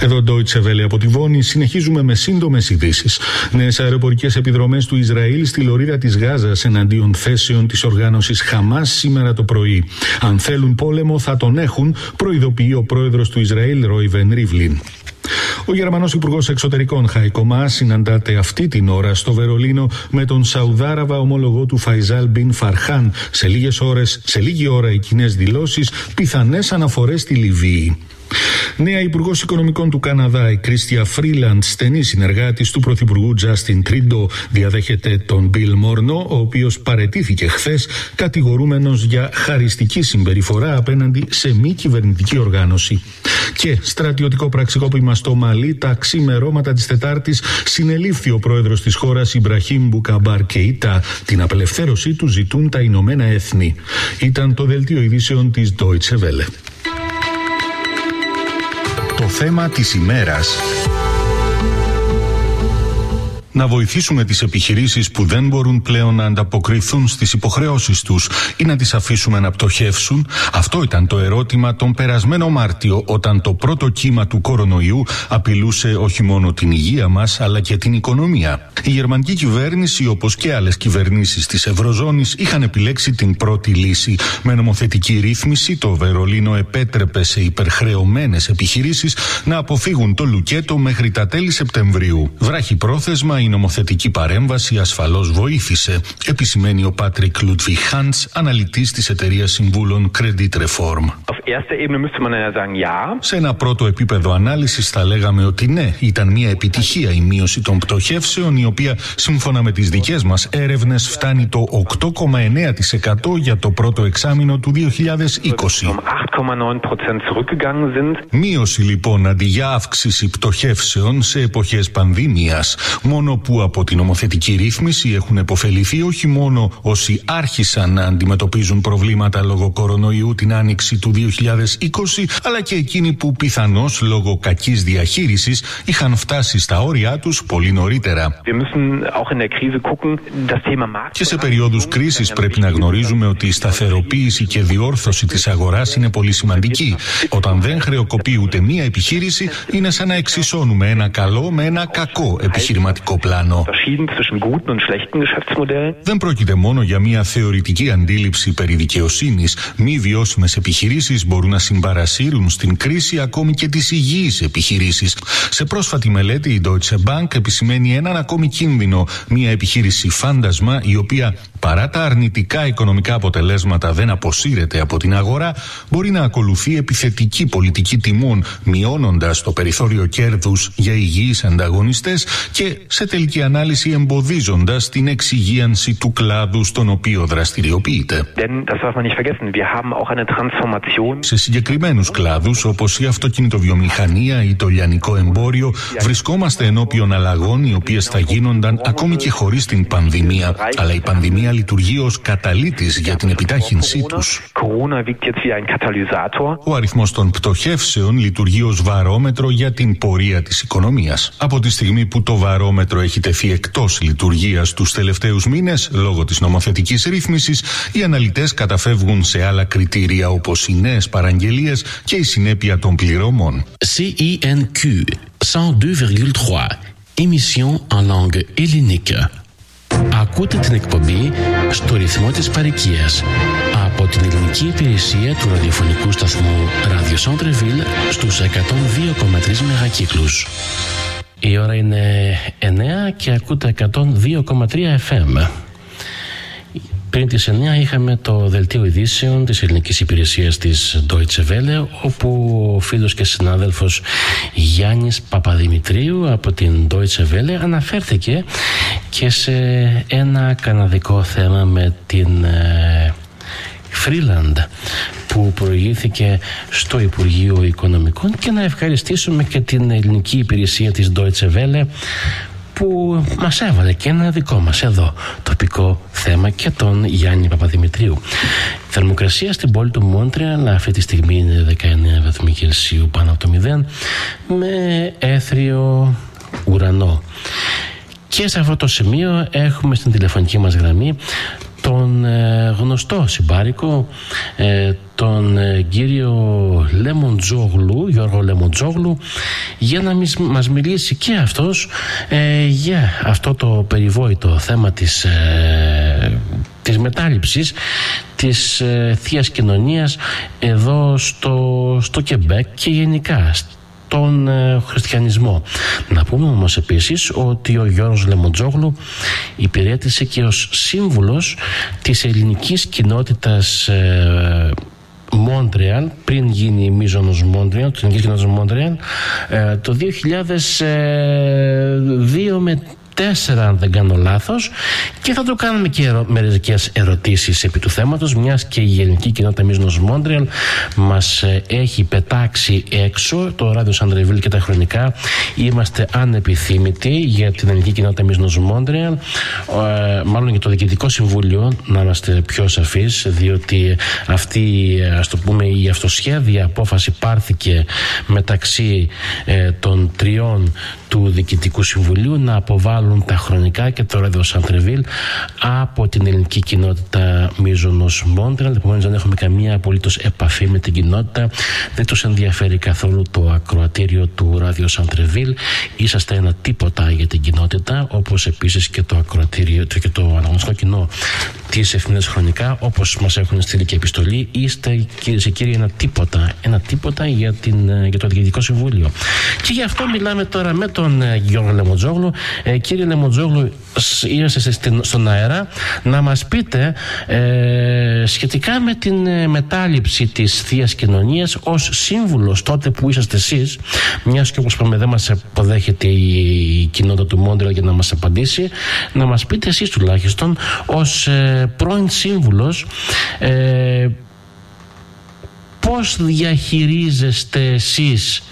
Εδώ Deutsche Welle από τη Βόνη, συνεχίζουμε με σύντομες ειδήσεις. Νέες αεροπορικές επιδρομές του Ισραήλ στη λωρίδα της Γάζας εναντίον θέσεων της οργάνωσης Χαμάς σήμερα το πρωί. Αν θέλουν πόλεμο θα τον έχουν, προειδοποιεί ο πρόεδρος του Ισραήλ Ρόιβεν Ρίβλιν. Ο Γερμανός Υπουργός Εξωτερικών Χάικο Μаас συναντάται αυτή την ώρα στο Βερολίνο με τον Σαουδάραβα ομολογό του Φαϊζάλ Μπιν Φαρχάν. Σε λίγες ώρες, σε λίγη ώρα οι κοινές δηλώσεις, πιθανές αναφορές στη Λιβύη. Νέα Υπουργός Οικονομικών του Καναδά, η Κρίστια Φρίλαντ, στενή συνεργάτης του Πρωθυπουργού Τζάστιν Τρίντο, διαδέχεται τον Μπιλ Μόρνο, ο οποίος παραιτήθηκε χθες κατηγορούμενος για χαριστική συμπεριφορά απέναντι σε μη κυβερνητική οργάνωση. Και στρατιωτικό πραξικόπημα στο Μαλί, τα ξημερώματα της Τετάρτης συνελήφθη ο πρόεδρος της χώρας Ιμπραχίμ Μπουκαμπάρ Κεϊτά. Την απελευθέρωσή του ζητούν τα Ηνωμένα Έθνη. Ήταν το δελτίο ειδήσεων της Deutsche Welle. Το θέμα της ημέρας. Να βοηθήσουμε τις επιχειρήσεις που δεν μπορούν πλέον να ανταποκριθούν στις υποχρεώσεις τους ή να τις αφήσουμε να πτωχεύσουν. Αυτό ήταν το ερώτημα τον περασμένο Μάρτιο, όταν το πρώτο κύμα του κορονοϊού απειλούσε όχι μόνο την υγεία μας αλλά και την οικονομία. Η γερμανική κυβέρνηση, όπως και άλλες κυβερνήσεις της Ευρωζώνης, είχαν επιλέξει την πρώτη λύση. Με νομοθετική ρύθμιση, το Βερολίνο επέτρεπε σε υπερχρεωμένες επιχειρήσεις να αποφύγουν το λουκέτο μέχρι τα τέλη Σεπτεμβρίου. Βράχυπρόθεσμα, η νομοθετική παρέμβαση ασφαλώς βοήθησε, επισημαίνει ο Πάτρικ Λούτβιχ Χάντς, αναλυτής της εταιρείας συμβούλων Credit Reform. Σε ένα πρώτο επίπεδο ανάλυσης θα λέγαμε ότι ναι, ήταν μια επιτυχία η μείωση των πτωχεύσεων, η οποία σύμφωνα με τις δικές μας έρευνες φτάνει το οκτώ κόμμα εννέα τοις εκατό για το πρώτο εξάμηνο του δύο χιλιάδες είκοσι. Μείωση λοιπόν αντί για αύξηση πτωχεύσεων σε εποχές πανδημίας. Μόνο που από την νομοθετική ρύθμιση έχουν επωφεληθεί όχι μόνο όσοι άρχισαν να αντιμετωπίζουν προβλήματα λόγω κορονοϊού την άνοιξη του δύο χιλιάδες είκοσι, αλλά και εκείνοι που πιθανώς λόγω κακής διαχείρισης είχαν φτάσει στα όρια τους πολύ νωρίτερα. Και σε περίοδους κρίσης πρέπει να γνωρίζουμε ότι η σταθεροποίηση και διόρθωση της αγοράς είναι πολύ σημαντική. Όταν δεν χρεοκοπεί ούτε μία επιχείρηση, είναι σαν να εξισώνουμε ένα καλό με ένα κακό επιχειρηματικό πλάνο. Δεν πρόκειται μόνο για μια θεωρητική αντίληψη περί δικαιοσύνης. Μη βιώσιμες επιχειρήσεις μπορούν να συμπαρασύρουν στην κρίση ακόμη και τις υγιείς επιχειρήσεις. Σε πρόσφατη μελέτη η Deutsche Bank επισημαίνει έναν ακόμη κίνδυνο. Μια επιχείρηση φάντασμα, η οποία παρά τα αρνητικά οικονομικά αποτελέσματα δεν αποσύρεται από την αγορά, μπορεί να ακολουθεί επιθετική πολιτική τιμών, μειώνοντας το περιθώριο κέρδους για υγιείς ανταγωνιστές και σε τελική ανάλυση εμποδίζοντας την εξυγίανση του κλάδου στον οποίο δραστηριοποιείται. Σε συγκεκριμένους κλάδους όπως η αυτοκινητοβιομηχανία ή το λιανικό εμπόριο βρισκόμαστε ενώπιον αλλαγών οι οποίες θα γίνονταν ακόμη και χωρίς την πανδημία, αλλά η πανδημία λειτουργεί ως καταλύτης για την επιτάχυνσή τους. Ο αριθμός των πτωχεύσεων λειτουργεί ως βαρόμετρο για την πορεία της οικονομίας. Από τη στιγμή που το βαρόμετρο έχει τεθεί εκτός λειτουργίας τους τελευταίους μήνες λόγω της νομοθετικής ρύθμισης, οι αναλυτές καταφεύγουν σε άλλα κριτήρια όπως οι νέες παραγγελίες και η συνέπεια των πληρωμών. σι ι εν κιου εκατό δύο κόμμα τρία, émission en langue hellénique. Ακούτε την εκπομπή στο ρυθμό της παροικίας από την ελληνική υπηρεσία του ραδιοφωνικού σταθμού Radio Centre-Ville στους εκατόν δύο κόμμα τρία μεγακύκλους. Η ώρα είναι εννέα και ακούτε εκατόν δύο κόμμα τρία εφ εμ. Πριν τις εννέα είχαμε το δελτίο ειδήσεων της ελληνικής υπηρεσίας της Deutsche Welle, όπου ο φίλος και συνάδελφος Γιάννης Παπαδημητρίου από την Deutsche Welle αναφέρθηκε και σε ένα καναδικό θέμα με την ε, Freeland που προηγήθηκε στο Υπουργείο Οικονομικών, και να ευχαριστήσουμε και την ελληνική υπηρεσία της Deutsche Welle που μας έβαλε και ένα δικό μας εδώ τοπικό θέμα, και τον Γιάννη Παπαδημητρίου. Η θερμοκρασία στην πόλη του Μόντρεαλ αυτή τη στιγμή είναι δεκαεννέα βαθμοί Κελσίου πάνω από το μηδέν, με έθριο ουρανό. Και σε αυτό το σημείο έχουμε στην τηλεφωνική μας γραμμή τον ε, γνωστό συμπάρικο, ε, τον ε, κύριο Λεμοντζόγλου, Γιώργο Λεμοντζόγλου, για να μας μιλήσει και αυτός ε, για αυτό το περιβόητο θέμα της, ε, της μετάληψης της ε, Θείας Κοινωνίας εδώ στο, στο Κεμπέκ και γενικά τον ε, χριστιανισμό. Να πούμε όμως επίσης ότι ο Γιώργος Λεμοντζόγλου υπηρέτησε και ως σύμβουλος της ελληνικής κοινότητας ε, Μόντρεαλ, πριν γίνει μείζωνος Μόντρεαλ, της ελληνικής κοινότητας Μόντρεαλ, ε, το δύο χιλιάδες δύο με τέσσερα, αν δεν κάνω λάθος, και θα του κάνουμε και ερω... μερικές ερωτήσεις επί του θέματος, μιας και η ελληνική κοινότητα Μίζωνος Μόντρεαλ μας ε, έχει πετάξει έξω, το ράδιο Σαντρεβίλ και τα χρονικά. Είμαστε ανεπιθύμητοι για την ελληνική κοινότητα Μίζωνος Μόντρεαλ, ε, μάλλον για το Διοικητικό Συμβούλιο, να είμαστε πιο σαφείς, διότι αυτή, ας το πούμε, η αυτοσχέδια απόφαση πάρθηκε μεταξύ ε, των τριών του Διοικητικού Συμβουλίου να αποβάλουν τα χρονικά και το ράδιο Σαντρεβίλ από την ελληνική κοινότητα Μίζωνος Μόντρεαλ. Επομένως δεν έχουμε καμία απολύτως επαφή με την κοινότητα, δεν τους ενδιαφέρει καθόλου το ακροατήριο του ράδιο Σαντρεβίλ. Είσαστε ένα τίποτα για την κοινότητα, όπως επίσης και το ακροατήριο και το αναγνωστικό κοινό της εφημερίδας Χρονικά, όπως μας έχουν στείλει και επιστολή. Είστε, κυρίες και κύριοι, ένα τίποτα, ένα τίποτα για, την, για το Διοικητικό Συμβούλιο. Και γι' αυτό μιλάμε τώρα με τον Γιώργο Λεμοντζόγλου. Ε, κύριε Λεμοντζόγλου, είσαστε στον αέρα να μας πείτε ε, σχετικά με την ε, μετάληψη της Θείας Κοινωνίας ως σύμβουλος τότε που είσαστε εσείς, μιας και όπως είπαμε δεν μας αποδέχεται η, η κοινότητα του Μόντρεαλ για να μας απαντήσει, να μας πείτε εσείς τουλάχιστον ως ε, πρώην σύμβουλος ε, πώς διαχειρίζεστε εσείς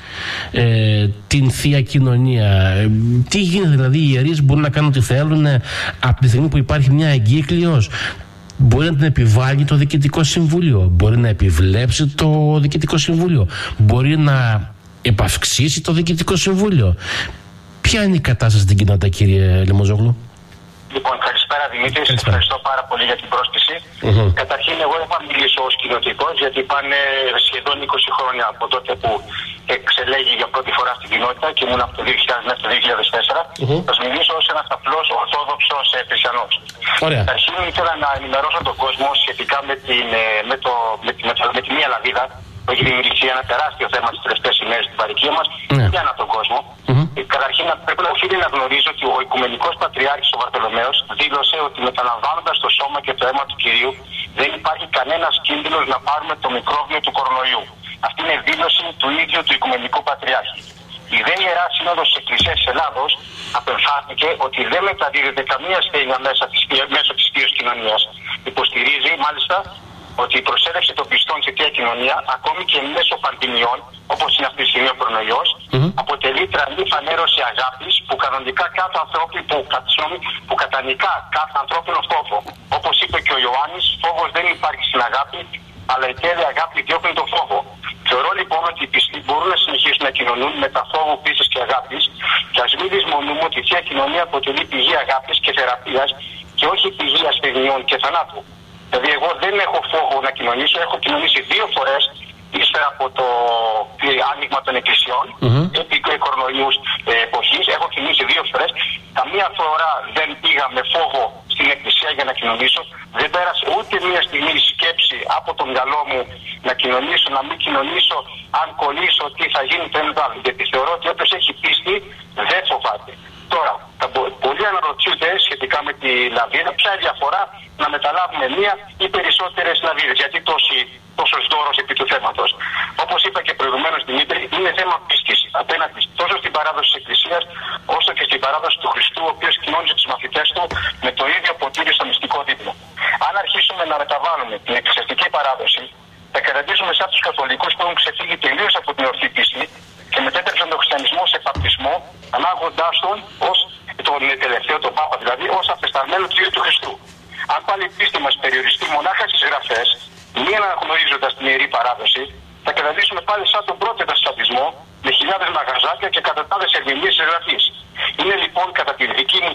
Ε, την Θεία Κοινωνία, ε, τι γίνεται, δηλαδή οι ιερείς μπορούν να κάνουν ό,τι θέλουν ε, από τη στιγμή που υπάρχει μια εγκύκλειος? Μπορεί να την επιβάλλει το Διοικητικό Συμβούλιο, μπορεί να επιβλέψει το Διοικητικό Συμβούλιο, μπορεί να επαυξήσει το Διοικητικό Συμβούλιο. Ποια είναι η κατάσταση στην κοινότητα, κύριε Λεμοντζόγλου? Λοιπόν, καλησπέρα Δημήτρη, σας ευχαριστώ πάρα πολύ για την πρόσκληση. Mm-hmm. Καταρχήν, εγώ δεν θα μιλήσω ως κοινοτικός, γιατί πάνε σχεδόν είκοσι χρόνια από τότε που εξελέγει για πρώτη φορά στην κοινότητα και ήμουν από το δύο χιλιάδες μέχρι το δύο χιλιάδες τέσσερα. Mm-hmm. Θα σας μιλήσω ως ένας απλός ορθόδοξος ε, χριστιανός. Ωραία. Καταρχήν, ήθελα να ενημερώσω τον κόσμο σχετικά με, την, με, το, με, τη, με, με τη μία λαβίδα που έχει δημιουργηθεί ένα τεράστιο θέμα τις τελευταίες ημέρες στην παροικία μας mm-hmm. και ανά τον κόσμο. Mm-hmm. Καταρχήν, πρέπει να οφείλει να γνωρίζω ότι ο Οικουμενικός Πατριάρχης ο Βαρθολομαίος δήλωσε ότι μεταλαμβάνοντας το σώμα και το αίμα του Κυρίου δεν υπάρχει κανένας κίνδυνος να πάρουμε το μικρόβιο του κορονοϊού. Αυτή είναι δήλωση του ίδιου του Οικουμενικού Πατριάρχη. Η δε Ιερά Σύνοδος της Εκκλησίας της Ελλάδος απεμφάθηκε ότι δεν μεταδίδεται καμία ασθένεια μέσα της, μέσω της Θείας Κοινωνίας. Υποστηρίζει μάλιστα ότι η προσέλευση των πιστών στη Θεία Κοινωνία, ακόμη και μέσω πανδημιών, όπως είναι αυτή τη στιγμή ο κορονοϊός, mm-hmm. αποτελεί τρανή φανέρωση αγάπης που κανονικά κάθε ανθρώπι που, που κατανικά κάθε ανθρώπινο φόβο. Όπως είπε και ο Ιωάννης, φόβος δεν υπάρχει στην αγάπη, αλλά η τέλεια αγάπη διώχνει τον φόβο. Θεωρώ λοιπόν ότι οι πιστοί μπορούν να συνεχίσουν να κοινωνούν με τα φόβου, πίσης και αγάπης, και ας μην δυσμονούμε ότι η Θεία Κοινωνία αποτελεί πηγή αγάπης και θεραπείας και όχι πηγή ασθενειών και θανάτου. Δηλαδή, εγώ δεν έχω φόβο να κοινωνήσω. Έχω κοινωνήσει δύο φορές ύστερα από το άνοιγμα των εκκλησιών, mm-hmm. επί κορονοϊού εποχής. Έχω κοινωνήσει δύο φορές. Καμία φορά δεν πήγα με φόβο στην εκκλησία για να κοινωνήσω. Δεν πέρασε ούτε μία στιγμή η σκέψη από το μυαλό μου να κοινωνήσω, να μην κοινωνήσω, αν κολλήσω, τι θα γίνει το ένα το άλλο. Γιατί θεωρώ ότι όποιος έχει πίστη δεν φοβάται. Τώρα, πολλοί αναρωτιούνται σχετικά με τη λαβίδα, ποια είναι η διαφορά να μεταλάβουμε μία ή περισσότερες λαβίδες. Γιατί τόσο δώρος επί του θέματος. Όπως είπα και προηγουμένως, Δημήτρη, είναι θέμα πίστης απέναντι τόσο στην παράδοση της Εκκλησίας, όσο και στην παράδοση του Χριστού, ο οποίος κοινώνησε τους μαθητές του με το ίδιο ποτήρι στο μυστικό δείπνο. Αν αρχίσουμε να μεταβάλουμε την εκκλησιαστική παράδοση, θα καταντήσουμε σαν τους καθολικούς που έχουν ξεφύγει τελείως από την ορθή πίστη και μετέτρεψαν τον χριστιανισμό σε παπτισμό, ανάγοντάς τον ως τον τελευταίο, τον Πάπα δηλαδή, ως απεσταλμένο του ίδιου του Χριστού. Αν πάλι η πίστη μας περιοριστεί μονάχα στις γραφές, μη αναγνωρίζοντας την ιερή παράδοση, θα καταντήσουμε πάλι σαν τον πρώτο τεστατισμό με χιλιάδες μαγαζάκια και εκατοντάδες ερμηνείες της γραφής. Είναι λοιπόν κατά τη δική μου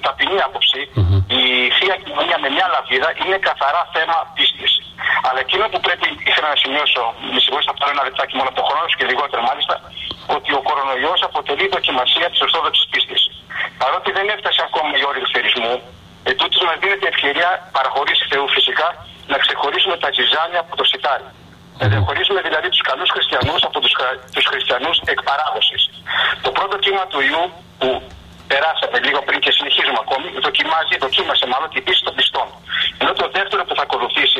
ταπεινή άποψη, mm-hmm. η Θεία Κοινωνία με μια λαβίδα είναι καθαρά θέμα πίστης. Αλλά εκείνο που πρέπει, ήθελα να σημειώσω, με συγχωρείτε, θα πάρω ένα λεπτάκι μόνο από το χρόνο και λιγότερο μάλιστα, ότι ο κορονοϊός αποτελεί δοκιμασία της ορθόδοξης πίστης. Παρότι δεν έφτασε ακόμα η όρη του θερισμού, ετούτοις μας δίνεται ευκαιρία, παραχωρήσει Θεού φυσικά, να ξεχωρίσουμε τα ζυζάνια από το σιτάρι. Mm-hmm. Να διαχωρίσουμε δηλαδή τους καλούς χριστιανούς από τους, τους χριστιανούς εκ παράδοσης. Το πρώτο κύμα του ιού που περάσαμε λίγο πριν και συνεχίζουμε ακόμη, δοκιμάζει, δοκίμασε μάλλον την πίστη των πιστών. Ενώ το δεύτερο που θα ακολουθήσει,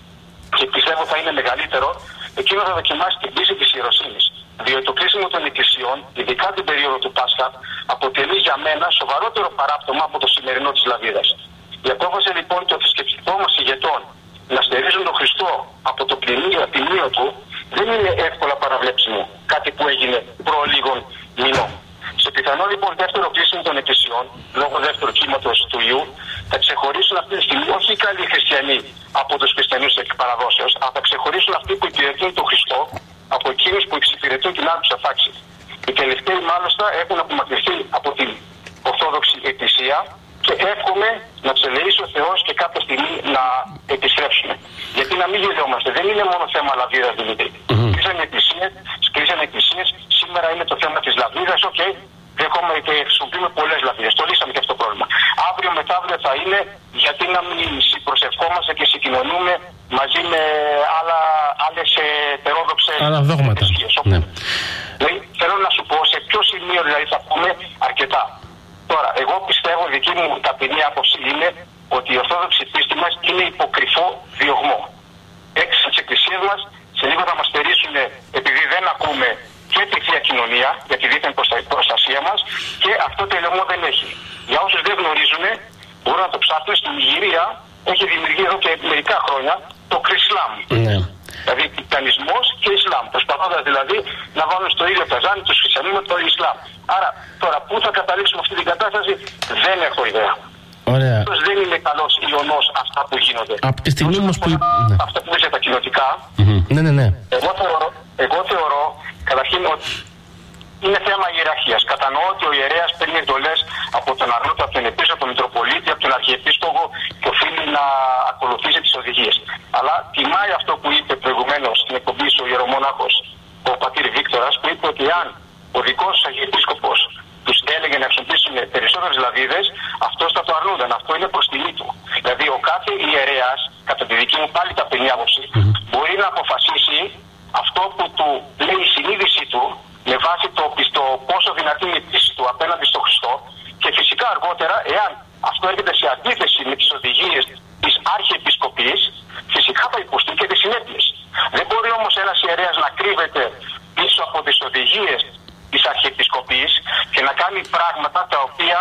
και πιστεύω θα είναι μεγαλύτερο, εκείνο θα δοκιμάσει την πίστη της ιεροσύνης. Διότι το κλείσιμο των εκκλησιών, ειδικά την περίοδο του Πάσχα, αποτελεί για μένα σοβαρότερο παράπτωμα από το σημερινό της Λαβίδας. Η απόφαση λοιπόν των θρησκευτικών μας ηγετών να στερίζουν τον Χριστό από το πλημμύριο του δεν είναι εύκολα παραβλέψιμο, κάτι που έγινε προ λίγων μηνών. Σε πιθανό λοιπόν δεύτερο κλείσιμο των εκκλησιών, λόγω δεύτερου κύματος του ιού, θα ξεχωρίσουν αυτή τη στιγμή όχι οι καλοί χριστιανοί από τους χριστιανούς εκ παραδόσεως, αλλά θα ξεχωρίσουν αυτοί που υπηρετούν τον Χριστό από εκείνους που εξυπηρετούν την άρχουσα τάξη. Οι τελευταίοι μάλιστα έχουν απομακρυνθεί από την Ορθόδοξη Εκκλησία και εύχομαι να τους ελεήσει ο Θεός και κάποια στιγμή να επιστρέψουν. Γιατί να μην γελιόμαστε, δεν είναι μόνο θέμα λαβίδας δηλαδή. Mm-hmm. Κλείσαν εκκλησίες, κλείσαν εκκλησίες, σήμερα είναι το θέμα της λαβίδας, οκ. Okay. Δέχομαι και χρησιμοποιούμε πολλές λαβίδες. Το λύσαμε και αυτό το πρόβλημα. Αύριο μεθαύριο θα είναι γιατί να μην προσευχόμαστε και συγκοινωνούμε μαζί με άλλα, άλλες ετερόδοξες εκκλησίες. Ναι. Δηλαδή, θέλω να σου πω σε ποιο σημείο δηλαδή θα πούμε αρκετά. Τώρα, εγώ πιστεύω, δική μου ταπεινή άποψη είναι ότι η ορθόδοξη πίστη μας είναι υποκρυφό διωγμό. Έξω στις εκκλησίες μας, σε λίγο θα μας στερήσουν επειδή δεν ακούμε και τη Θεία Κοινωνία, για τη δίθεν προστασία μας, και αυτό το ελαιμό δεν έχει. Για όσους δεν γνωρίζουν, μπορούν να το ψάχνουν, στην Ιγυρία έχει δημιουργεί εδώ και μερικά χρόνια το Κρισλάμ. Ναι. Δηλαδή Τιτανισμός και Ισλάμ. Προσπαθώντας δηλαδή να βάλουν στο ίδιο καζάνι τους χριστιανούς με το Ισλάμ. Άρα τώρα πού θα καταλήξουμε αυτή την κατάσταση δεν έχω ιδέα. Ωραία. Αυτός δεν είναι καλός ιονός αυτά που γίνονται. Από τη στιγμή όμως που... Ναι. Αυτά που είσαι τα κοινοτικά. Mm-hmm. Ναι, ναι, ναι. Εγώ θεωρώ, εγώ θεωρώ καταρχήν ότι είναι θέμα ιεραρχίας. Κατανοώ ότι ο ιερέας παίρνει εντολές από τον αρνότα, από τον επίσκοπο, τον Μητροπολίτη, από τον Αρχιεπίσκοπο και οφείλει να ακολουθήσει τις οδηγίες. Αλλά τιμάει αυτό που είπε προηγουμένως στην εκπομπή σου ο ιερομόναχος, ο πατήρ Βίκτορας, που είπε ότι αν ο δικός του Αρχιεπίσκοπος τους έλεγε να χρησιμοποιήσουν περισσότερες λαβίδες, αυτός θα το αρνούνταν. Αυτό είναι προς τιμή του. Δηλαδή ο κάθε ιερέας, κατά τη δική μου πάλι ταπεινή άποψη, μπορεί να αποφασίσει αυτό που του λέει η συνείδησή του, με βάση το, το πόσο δυνατή είναι η πίστη του απέναντι στον Χριστό, και φυσικά αργότερα, εάν αυτό έρχεται σε αντίθεση με τις οδηγίες της Αρχιεπισκοπής, φυσικά θα υποστεί και τις συνέπειες. Δεν μπορεί όμως ένας ιερέας να κρύβεται πίσω από τις οδηγίες της Αρχιεπισκοπής και να κάνει πράγματα τα οποία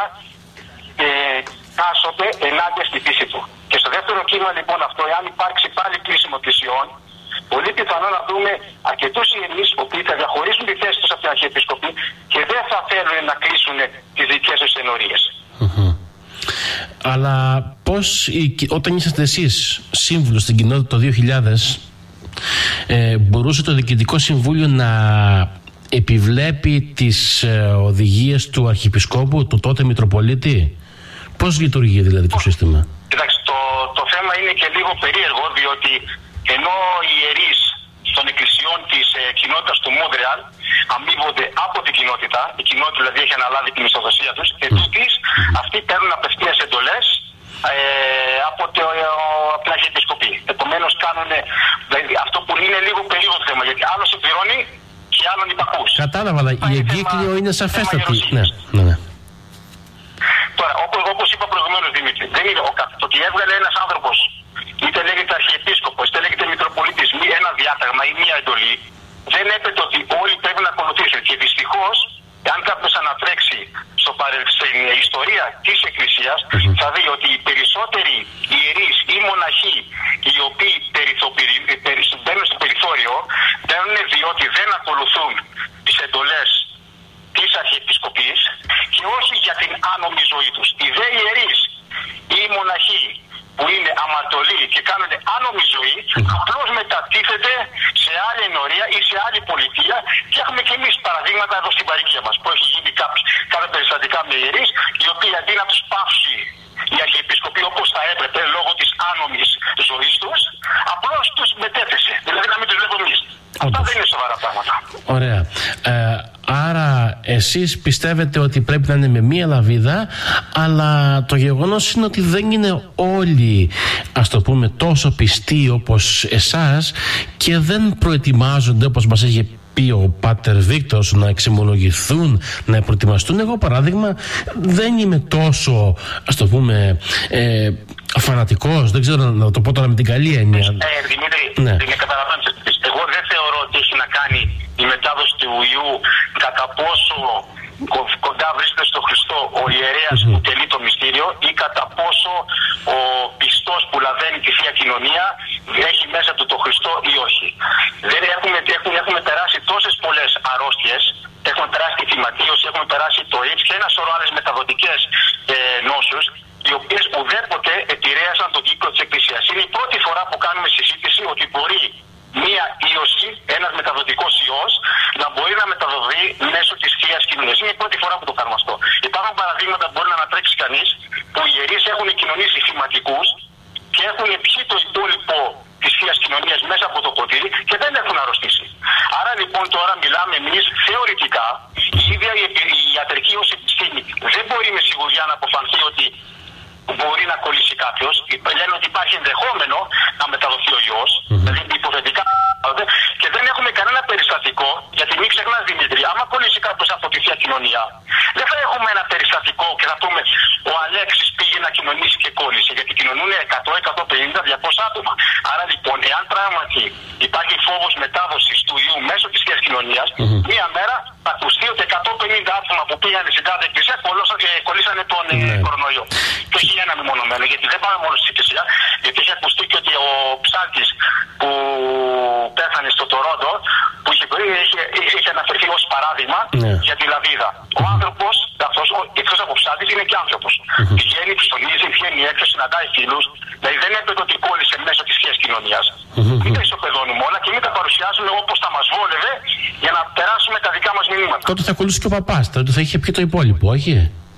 ε, τάσσονται ενάντια στη φύση του. Και στο δεύτερο κύμα λοιπόν αυτό, εάν υπάρξει πάλι κλείσιμο εκκλησιών, πολύ πιθανό να δούμε αρκετούς ιερείς οι οποίοι θα διαχωρίσουν τη θέση τους από την Αρχιεπισκοπή και δεν θα θέλουν να κλείσουν τις δικές τους ενορίες. Mm-hmm. Αλλά πώς, όταν είσαστε εσείς σύμβουλος στην κοινότητα το δύο χιλιάδες, ε, μπορούσε το Διοικητικό Συμβούλιο να επιβλέπει τις ε, οδηγίες του Αρχιεπισκόπου, του τότε Μητροπολίτη? Πώς λειτουργεί δηλαδή το σύστημα? Κοιτάξτε, το, το θέμα είναι και λίγο περίεργο, διότι ενώ οι ιερείς των εκκλησιών της ε, κοινότητας του Μόντρεαλ αμείβονται από την κοινότητα, η κοινότητα δηλαδή έχει αναλάβει τη μισθοδοσία τους, και τούτης αυτοί παίρνουν απευθείας εντολές ε, από, το, ε, από την Αρχιεπισκοπή. Επομένως κάνουν δηλαδή, αυτό που είναι λίγο περίεργο θέμα, γιατί άλλος επιρρώνει και άλλον υπακούς. Κατάλαβα, αλλά η εγκύκλιο είναι σαφέστατη. Ναι, ναι, ναι. Τώρα, όπως, όπως είπα προηγουμένως, Δημήτρη, δεν είναι ο, το ότι έβγαλε ένας άνθρωπος, είτε λέγεται Αρχιεπίσκοπος, είτε λέγεται Μητροπολίτης, ένα διάταγμα ή μία εντολή, δεν έπεται ότι όλοι πρέπει να ακολουθήσουν. Και δυστυχώς, αν κάποιος ανατρέξει στο παρε... στην ιστορία της Εκκλησίας, θα δει ότι οι περισσότεροι ιερείς ή μοναχοί οι οποίοι μπαίνουν στο περιθώριο, μπαίνουν διότι δεν ακολουθούν τις εντολές της Αρχιεπισκοπής και όχι για την άνομη ζωή τους. Οι δε ιερείς ή οι μοναχοί που είναι αμαρτωλοί και κάνουν άνομη ζωή, απλώς μετατίθεται σε άλλη ενορία ή σε άλλη πολιτεία, και έχουμε και εμείς παραδείγματα εδώ στην παροικία μας που έχει γίνει κάποια περιστατικά με ιερείς οι οποίοι αντί να τους πάυσει οι αρχιεπισκοποί όπως θα έπρεπε λόγω της άνομης ζωής τους, απλώς τους μετέθεσε. Δηλαδή να μην τους βλέπω εμείς. Αυτά δεν είναι σοβαρά πράγματα. Ωραία. Ε, άρα εσείς πιστεύετε ότι πρέπει να είναι με μία λαβίδα, αλλά το γεγονός είναι ότι δεν είναι όλοι, ας το πούμε, τόσο πιστοί όπως εσάς και δεν προετοιμάζονται όπως μας έχει πει ο Πάτερ Βίκτορς να εξομολογηθούν, να προετοιμαστούν. Εγώ παράδειγμα δεν είμαι τόσο, ας το πούμε, ε, φανατικός, δεν ξέρω να το πω τώρα με την καλή έννοια. Ε, Δημήτρη, ναι. δεν καταλαβαίνω. Εγώ δεν θεωρώ ότι έχει να κάνει η μετάδοση του ιού κατά πόσο κοντά βρίσκεται στο Χριστό ο ιερέας mm-hmm. που τελεί το μυστήριο ή κατά πόσο ο πιστός που λαβαίνει τη Θεία Κοινωνία έχει μέσα του το Χριστό ή όχι. Δεν έχουμε, έχουμε, έχουμε περάσει τόσες πολλές αρρώστιες, έχουμε περάσει τη θυματίωση, έχουμε περάσει το AIDS και ένα σωρό άλλες μεταδοτικές ε, νόσους, οι οποίες ουδέποτε επηρέασαν τον κύκλο της Εκκλησίας. Είναι η πρώτη φορά που κάνουμε συζήτηση ότι μπορεί μία ίωση, ένας μεταδοτικός ιός, να μπορεί να μεταδοθεί μέσω της Θείας Κοινωνίας. Είναι η πρώτη φορά που το κάνουμε αυτό. Υπάρχουν παραδείγματα που μπορεί να ανατρέξει κανείς, που οι ιερείς έχουν κοινωνήσει θυματικούς και έχουν πιει το υπόλοιπο της Θείας Κοινωνίας μέσα από το ποτήρι και δεν έχουν αρρωστήσει. Άρα λοιπόν τώρα μιλάμε εμείς θεωρητικά, η ίδια η, η ιατρική ως επιστήμη δεν μπορεί με σιγουριά να αποφανθεί ότι μπορεί να κολλήσει κάποιος. Λένε ότι υπάρχει ενδεχόμενο να μεταδοθεί ο ιός, mm-hmm. δηλαδή υποθετικά, και δεν έχουμε κανένα περιστατικό, γιατί μην ξεχνάς Δημήτρη, άμα κολλήσει κάποιος από τη Θεία Κοινωνία, δεν θα έχουμε ένα περιστατικό και θα πούμε ο Αλέξης πήγε να κοινωνήσει και κόλλησε, γιατί κοινωνούν εκατό, εκατόν πενήντα, διακόσια άτομα. Άρα λοιπόν, εάν πράγματι υπάρχει φόβος μετάδοσης του ιού μέσω της Θείας Κοινωνίας, mm-hmm. μία μέρα θα ακουστεί ότι εκατόν πενήντα άτομα που πήγαν στην κάθε εκκλησία κολλήσανε τον mm-hmm. κορονοϊό. Και όχι ένα μεμονωμένο, γιατί δεν πάμε μόνο στην εκκλησία, γιατί έχει ακουστεί και ότι ο ψάλτης που πέθανε στο Τορόντο, που είχε, είχε, είχε αναφερθεί ως παράδειγμα yeah. για τη λαβίδα. Mm-hmm. Ο άνθρωπος, αυτός, εκτός από ψάλτης, είναι και άνθρωπος. Mm-hmm. Πηγαίνει, ψωνίζει, βγαίνει έξω, συναντάει φίλους, δηλαδή δεν έπρεπε ότι κόλλησε μέσω της Θείας Κοινωνίας. Mm-hmm. Μην τα ισοπεδώνουμε όλα και μην τα παρουσιάζουμε όπως θα μας βόλευε για να περάσουμε τα δικά μας μηνύματα. Τότε θα κολλήσει και ο παπάς, τότε θα είχε πει το υπόλοιπο, όχι?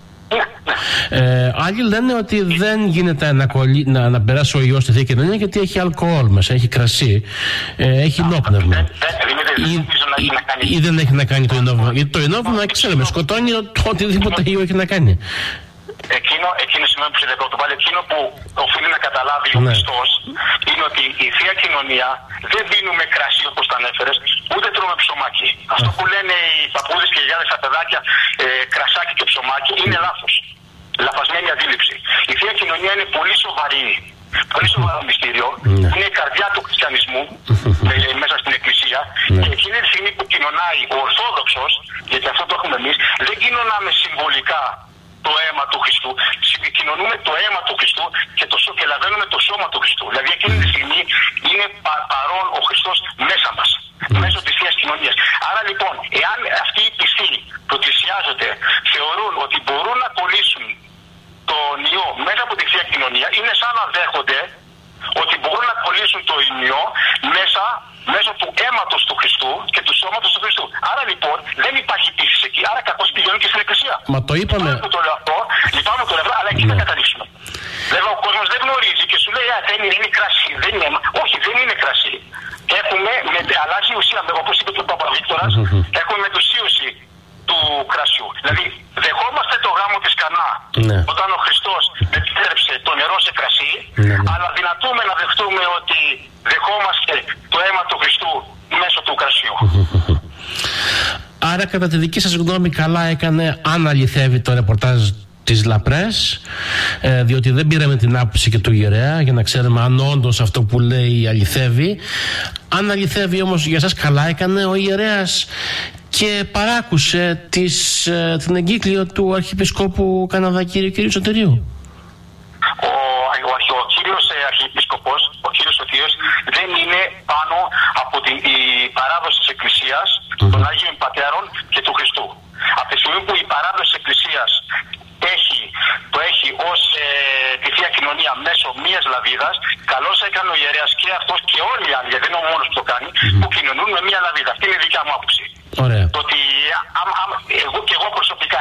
Ε, άλλοι λένε ότι δεν γίνεται να, κολλή, να, να περάσει ο ιός στη Θεία Κοινωνία γιατί έχει αλκοόλ μέσα, έχει κρασί, ε, έχει ενόπνευμα. Ή, ή, ή δεν έχει να κάνει το ενόπνευμα. Γιατί το ενόπνευμα, ξέρουμε, σκοτώνει οτιδήποτε ιό έχει να κάνει. Εκείνο, εκείνο σημαίνει που σε δεκαοκτώ πάλι, εκείνο που οφείλει να καταλάβει ο Χριστός είναι ότι η Θεία Κοινωνία δεν πίνουμε κρασί όπως τα ανέφερες, ούτε τρώμε ψωμάκι. Αυτό που λένε οι παππούδες και οι γιάδες στα παιδάκια, ε, κρασάκι και ψωμάκι, είναι λάθος. Λαθασμένη αντίληψη. Η Θεία Κοινωνία είναι πολύ σοβαρή. Πολύ σοβαρό μυστήριο. Είναι η καρδιά του χριστιανισμού ε, μέσα στην Εκκλησία. Και εκείνη τη στιγμή που κοινωνάει ο Ορθόδοξος, γιατί αυτό το έχουμε εμείς, δεν κοινωνάμε συμβολικά το αίμα του Χριστού, συγκοινωνούμε το αίμα του Χριστού και, το, και λαβαίνουμε το σώμα του Χριστού. Δηλαδή εκείνη τη στιγμή είναι πα, παρόν ο Χριστός μέσα μας, μέσω της Θείας Κοινωνίας. Άρα λοιπόν, εάν αυτοί οι πιστοί που πλησιάζονται θεωρούν ότι μπορούν να κολλήσουν τον ιό μέσα από τη Θεία Κοινωνία, είναι σαν να δέχονται ότι μπορούν να κολλήσουν το ιό μέσα μέσω του αίματος του Χριστού και του σώματος του Χριστού. Άρα λοιπόν δεν υπάρχει πίστη εκεί, άρα κακώς πηγαίνουν και στην Εκκλησία. Μα το είπαμε. Λυπάμαι που το λέω αυτό, λυπάμαι που το λέω, αλλά εκεί ναι. θα καταλήξουμε. Βέβαια ο κόσμος δεν γνωρίζει και σου λέει α, δεν είναι, είναι κρασί, δεν είναι αίμα. Όχι, δεν είναι κρασί. Έχουμε, με, αλλάζει η ουσία, όπως είπε και ο Παπαβίκτορας, mm-hmm. έχουμε μετουσίωση του κρασιού. Δηλαδή δεχόμαστε το γάμο της Κανά ναι. όταν ο Χριστός μετέτρεψε το νερό σε κρασί, ναι. αλλά δυνατούμε να δεχτούμε ότι δεχόμαστε το αίμα του Χριστού μέσω του κρασιού. Άρα κατά τη δική σας γνώμη καλά έκανε αν αληθεύει το ρεπορτάζ της Λαπρές, ε, διότι δεν πήραμε την άποψη και του ιερέα για να ξέρουμε αν όντως αυτό που λέει αληθεύει. Αν αληθεύει όμως για σας καλά έκανε ο ιερέας και παράκουσε τις, ε, την εγκύκλιο του Αρχιεπισκόπου Καναδακήριου κ. Σωτηρίου. Ο, ο, ο κύριος ε, Αρχιεπίσκοπος, ο κύριος Σωτήριος, δεν είναι πάνω από την η παράδοση της Εκκλησίας, mm-hmm. των Αγίων Πατέρων και του Χριστού. Από τη στιγμή που η παράδοση της Εκκλησίας έχει, το έχει ως ε, τη Θεία Κοινωνία μέσω μιας λαβίδας, καλώς έκανε ο ιερέας και αυτός και όλοι οι άλλοι, γιατί δεν είναι ο μόνος που το κάνει, mm-hmm. που κοινωνούν με μια λαβίδα. Αυτή είναι η δικιά μου άποψη. Ωραία. Το ότι α, α, εγώ και εγώ προσωπικά, εάν ήμουν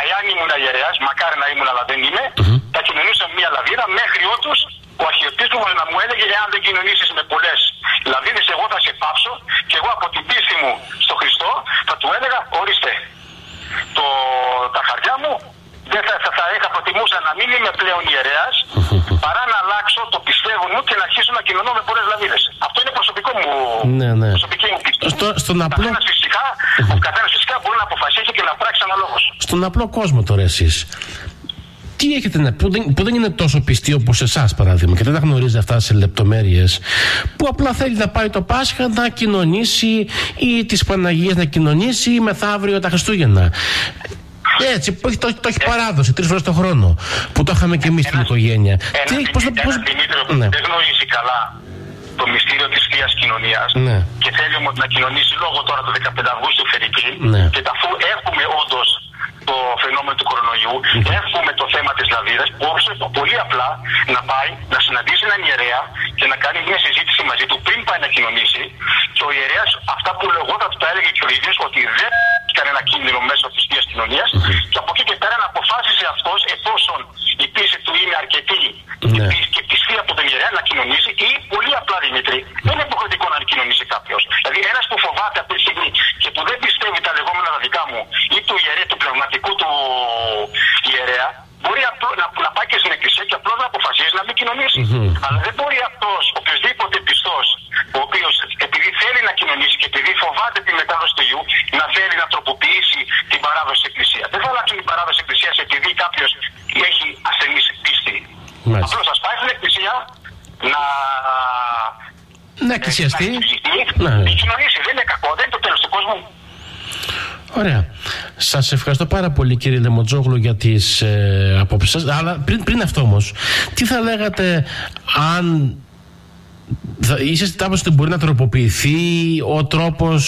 ήμουν ιερέας, μακάρι να ήμουν, αλλά δεν είμαι, mm-hmm. θα κοινωνούσα με μια λαβίδα μέχρι ότους ο αρχιεπίσκοπος να μου έλεγε: εάν δεν κοινωνήσεις με πολλές λαβίδες, εγώ θα σε πάψω. Και εγώ από την πίστη μου στο Χριστό θα του έλεγα: ορίστε, το, τα χαρτιά μου δεν θα, θα, θα είχα προτιμούσα να μην είμαι πλέον ιερέας παρά να αλλάξω το πιστεύω μου και να αρχίσω να κοινωνώ με πολλές λαβίδες. Αυτό είναι προσωπικό μου, ναι, ναι. προσωπική μου πίστη. Στο, στον απλό... καθένας φυσικά, ο καθένας φυσικά μπορεί να αποφασίσει και να πράξει αναλόγως. Στον απλό κόσμο τώρα εσείς, τι έχετε να που δεν, που δεν είναι τόσο πιστοί όπως εσάς παράδειγμα και δεν τα γνωρίζει αυτά σε λεπτομέρειες, που απλά θέλει να πάει το Πάσχα να κοινωνήσει ή τις Παναγίες να κοινωνήσει ή μεθαύριο τα Χριστούγεννα. Έτσι, το, το, το έχει παράδοση τρεις φορές το χρόνο που το είχαμε και εμείς στην οικογένεια. Ένα, Τι, πώς, ένα πώς... Δημήτριο που ναι. δεν γνωρίζει καλά το μυστήριο της Θείας Κοινωνίας ναι. και θέλει όμως να κοινωνήσει λόγω τώρα του δεκαπέντε Αυγούστου Φερρυπίν ναι. και αφού έχουμε όντως το φαινόμενο του κορονοϊού, mm-hmm. έχουμε το θέμα της λαβίδας, ώστε πολύ απλά να πάει να συναντήσει έναν ιερέα και να κάνει μια συζήτηση μαζί του πριν πάει να κοινωνήσει. Και ο ιερέας, αυτά που εγώ θα του τα έλεγε και ο ίδιος, ότι δεν έχει κανένα κίνδυνο μέσω της Θείας Κοινωνίας, mm-hmm. και από εκεί και πέρα να αποφάσισε αυτός, εφόσον η πίστη του είναι αρκετή mm-hmm. και πιστή από τον ιερέα, να κοινωνήσει, ή πολύ απλά, Δημήτρη, δεν είναι υποχρεωτικό να κοινωνήσει κάποιος. Δηλαδή, ένας που φοβάται αυτή τη στιγμή και που δεν πιστεύει τα λεγόμενα τα δικά μου ή του ιερέα, του πνευματικού του ιερέα, μπορεί απλό, να, να πάει και στην εκκλησία και απλώς να αποφασίσει να μην κοινωνήσει. Mm-hmm. Αλλά δεν μπορεί αυτός, οποιοσδήποτε πιστός, ο οποίος επειδή θέλει να κοινωνήσει και επειδή φοβάται τη μετάδοση του ιού, να θέλει να τροποποιήσει την παράδοση της εκκλησίας. Δεν θα αλλάξουν την παράδοση της εκκλησίας επειδή κάποιος έχει ασθενής πίστη. Mm-hmm. Απλώς θα πάει στην εκκλησία να. Να εκκλησιαστεί. Να κοινωνήσει. Δεν είναι κακό, δεν είναι το τέλος του κόσμου. Ωραία. Σας ευχαριστώ πάρα πολύ, κύριε Λεμοντζόγλου, για τις ε, απόψεις σας. Αλλά πριν, πριν αυτό όμως, τι θα λέγατε αν θα, είσαστε τάπως ότι μπορεί να τροποποιηθεί ο τρόπος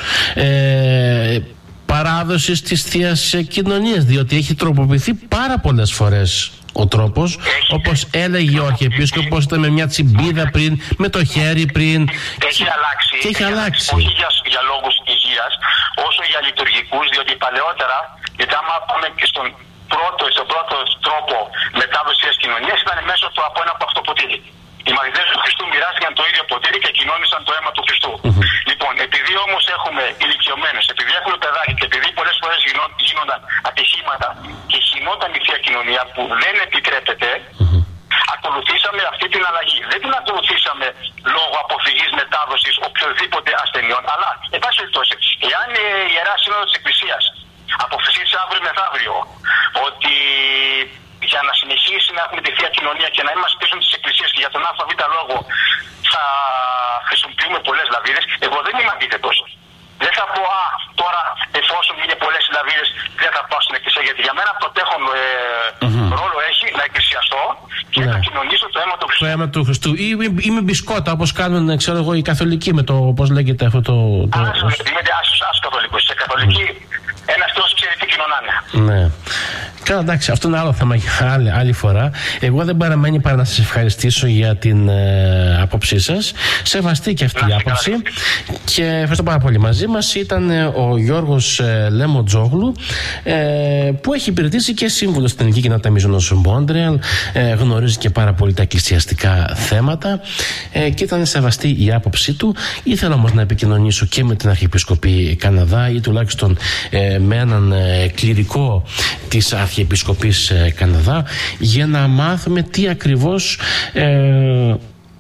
ε, παράδοσης της Θείας Κοινωνίας, διότι έχει τροποποιηθεί πάρα πολλές φορές ο τρόπος, έχει, όπως έλεγε ο Αρχιεπίσκοπος, ήταν με μια τσιμπίδα πριν, με το χέρι πριν. Έχει και, αλλάξει. Και έχει αλλάξει. Όχι για, για λόγους υγείας, όσο για λειτουργικούς, διότι παλαιότερα, γιατί άμα πάμε και στον πρώτο, στον πρώτο τρόπο μετάδοση της κοινωνίας, ήταν μέσω του από ένα από αυτό ποτήρι. Οι μαθητές του Χριστού μοιράστηκαν το ίδιο ποτήρι και κοινώνησαν το αίμα του Χριστού. Mm-hmm. Λοιπόν, επειδή όμως έχουμε ηλικιωμένους, επειδή έχουμε παιδάκια και επειδή πολλές φορές γίνονταν ατυχήματα και γινόταν η Θεία Κοινωνία που δεν επιτρέπεται, mm-hmm. ακολουθήσαμε αυτή την αλλαγή. Δεν την ακολουθήσαμε λόγω αποφυγής μετάδοσης οποιοδήποτε ασθενειών, αλλά, εν πάση περιπτώσει, εάν η Ιερά Σύνοδος της Εκκλησίας αποφασίσει αύριο μεθαύριο ότι για να συνεχίσει να έχουμε τη Θεία Κοινωνία και να είμαστε πίσω της Εκκλησίας και για τον ΑΒ λόγο θα χρησιμοποιούμε πολλές λαβίδες, εγώ δεν είμαι αντίθετος. Δεν θα πω, α, τώρα εφόσον είναι πολλές λαβίδες δεν θα πάω στην Εκκλησία, γιατί για μένα πρωτέχον ε, mm-hmm. ρόλο έχει να εκκλησιαστώ και yeah. να κοινωνήσω το αίμα του Χριστού. Το αίμα του Χριστού. Ή, ή με μπισκότα, όπως κάνουν, ξέρω εγώ, οι καθολικοί με το, πώς λέγεται αυτό το... το... Ας, ως... είμαι άσους καθολικούς. Σε καθολική mm. ένας Θεός ξέρει τι κοινωνάνε. Ναι. Καλά, εντάξει, αυτό είναι άλλο θέμα για άλλη, άλλη φορά. Εγώ δεν παραμένει παρά να σας ευχαριστήσω για την ε, άποψή σας. Σεβαστή και αυτή η άποψη. Και ευχαριστώ πάρα πολύ. Μαζί μας ήταν ε, ο Γιώργος ε, Λεμοντζόγλου, ε, που έχει υπηρετήσει και σύμβουλο στην Ελληνική Κοινότητα Μίζωνος Μόντρεαλ. Ε, γνωρίζει και πάρα πολύ τα εκκλησιαστικά θέματα ε, και ήταν σεβαστή η άποψή του. Ήθελα όμως να επικοινωνήσω και με την Αρχιεπισκοπή Καναδά ή τουλάχιστον ε, με έναν ε, κληρικό της Αρχιεπισκοπής ε, Καναδά, για να μάθουμε τι ακριβώς ε,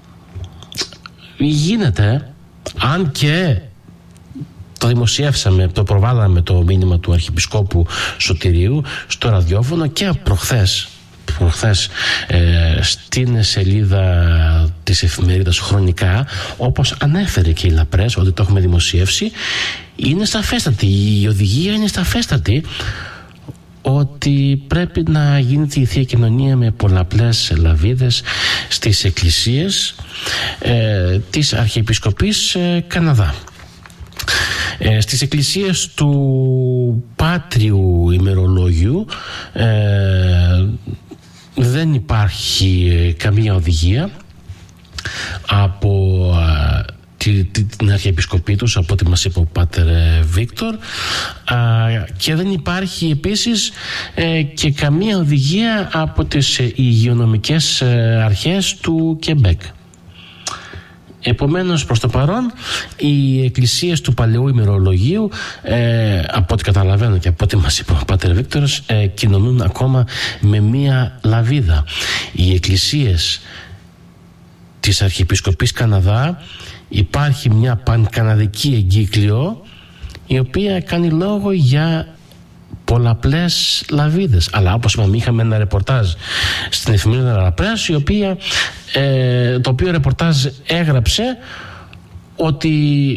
γίνεται, αν και το δημοσιεύσαμε, το προβάλαμε το μήνυμα του Αρχιεπισκόπου Σωτηρίου στο ραδιόφωνο και προχθές προχθές ε, στην σελίδα της εφημερίδας Χρονικά, όπως ανέφερε και η Λαπρές, ότι το έχουμε δημοσιεύσει. Είναι σαφέστατη, η οδηγία είναι σαφέστατη, ότι πρέπει να γίνεται η Θεία Κοινωνία με πολλαπλές λαβίδες στις εκκλησίες ε, της Αρχιεπισκοπής ε, Καναδά. Ε, στις εκκλησίες του Πάτριου ημερολόγιου ε, δεν υπάρχει καμία οδηγία από ε, την αρχιεπισκοπή τους, από ό,τι μας είπε ο Πάτερ Βίκτορ, και δεν υπάρχει επίσης και καμία οδηγία από τις υγειονομικές αρχές του Κεμπέκ. Επομένως, προς το παρόν, οι εκκλησίες του Παλαιού Ημερολογίου, ε, από ό,τι καταλαβαίνω και από ό,τι μας είπε ο Πάτερ Βίκτορος, ε, κοινωνούν ακόμα με μία λαβίδα. Οι εκκλησίες της Αρχιεπισκοπής Καναδά, υπάρχει μια πανκαναδική εγκύκλιο, η οποία κάνει λόγο για πολλαπλές λαβίδες. Αλλά όπως είπαμε, είχαμε ένα ρεπορτάζ στην εφημερίδα Λαπρές, η οποία, ε, το οποίο ρεπορτάζ έγραψε ότι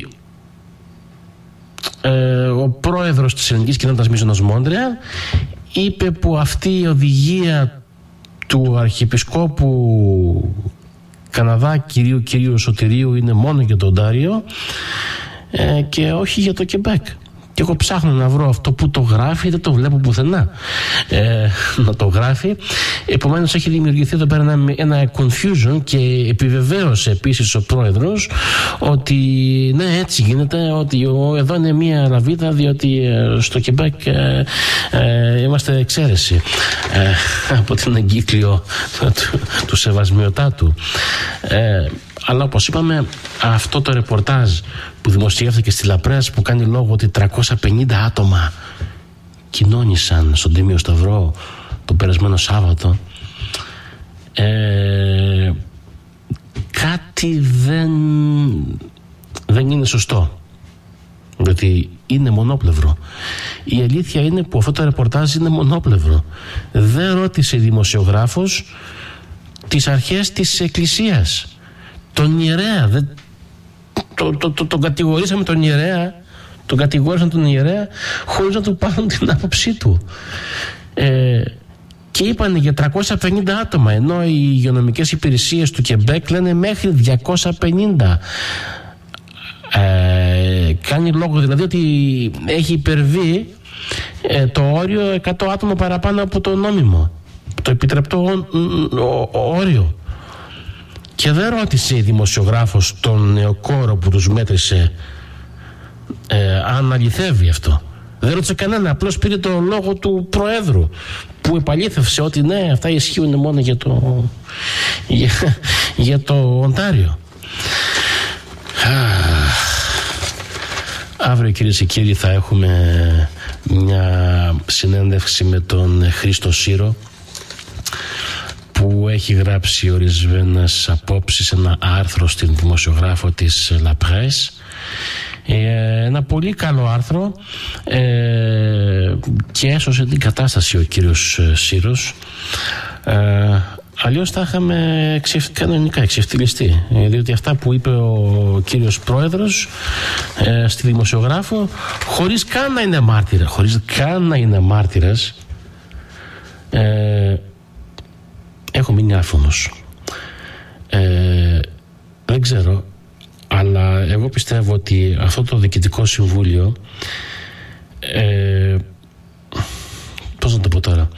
ε, ο πρόεδρος της ελληνικής κοινότητας Μίζωνος Μόντρεαλ είπε που αυτή η οδηγία του Αρχιεπισκόπου Καναδά κυρίου κυρίου Σωτηρίου είναι μόνο για το Οντάριο ε, και όχι για το Κεμπέκ. Και εγώ ψάχνω να βρω αυτό που το γράφει, δεν το βλέπω πουθενά ε, να το γράφει. Επομένως έχει δημιουργηθεί εδώ πέρα ένα, ένα confusion, και επιβεβαίωσε επίσης ο πρόεδρος ότι ναι, έτσι γίνεται, ότι ο, εδώ είναι μία λαβίδα, διότι ε, στο Κεμπέκ ε, ε, είμαστε εξαίρεση ε, από την εγκύκλιο του, του Σεβασμιωτάτου. Ε, αλλά όπως είπαμε, αυτό το ρεπορτάζ που δημοσιεύθηκε στη Λαπρές, που κάνει λόγο ότι τριακόσια πενήντα άτομα κοινώνησαν στον Τίμιο Σταυρό το περασμένο Σάββατο, ε, κάτι δεν, δεν είναι σωστό, γιατί είναι μονόπλευρο. Η αλήθεια είναι που αυτό το ρεπορτάζ είναι μονόπλευρο. Δεν ρώτησε δημοσιογράφος τις αρχές της Εκκλησίας, τον ιερέα. Δεν, το, το, το, τον κατηγορήσαμε τον ιερέα, τον κατηγόρησαν τον ιερέα χωρίς να του πάρουν την άποψή του. Ε, και είπαν για τριακόσια πενήντα άτομα, ενώ οι υγειονομικές υπηρεσίες του Κεμπέκ λένε μέχρι διακόσια πενήντα. Ε, κάνει λόγο δηλαδή ότι έχει υπερβεί ε, το όριο εκατό άτομα παραπάνω από το νόμιμο, το επιτρεπτό ο, ο, ο, όριο. Και δεν ρώτησε η δημοσιογράφος τον νεοκόρο που τους μέτρησε ε, αν αληθεύει αυτό. Δεν ρώτησε κανένα, απλώς πήρε το λόγο του Προέδρου, που επαλήθευσε ότι ναι, αυτά ισχύουν μόνο για το, για, για το Οντάριο. Αύριο, κυρίες και κύριοι, θα έχουμε μια συνέντευξη με τον Χρήστο Σύρο, που έχει γράψει ορισμένες απόψεις, ένα άρθρο στην δημοσιογράφο της La Presse, ε, ένα πολύ καλό άρθρο, ε, και έσωσε την κατάσταση ο κύριος Σύρος. ε, αλλιώς θα είχαμε κανονικά εξευθυλιστεί, διότι αυτά που είπε ο κύριος Πρόεδρος ε, στη δημοσιογράφο, χωρίς καν να είναι μάρτυρα, χωρίς καν να είναι μάρτυρας, ε, έχω μείνει άφωνος. Ε, δεν ξέρω, αλλά εγώ πιστεύω ότι αυτό το Διοικητικό Συμβούλιο, ε, πώς να το πω τώρα,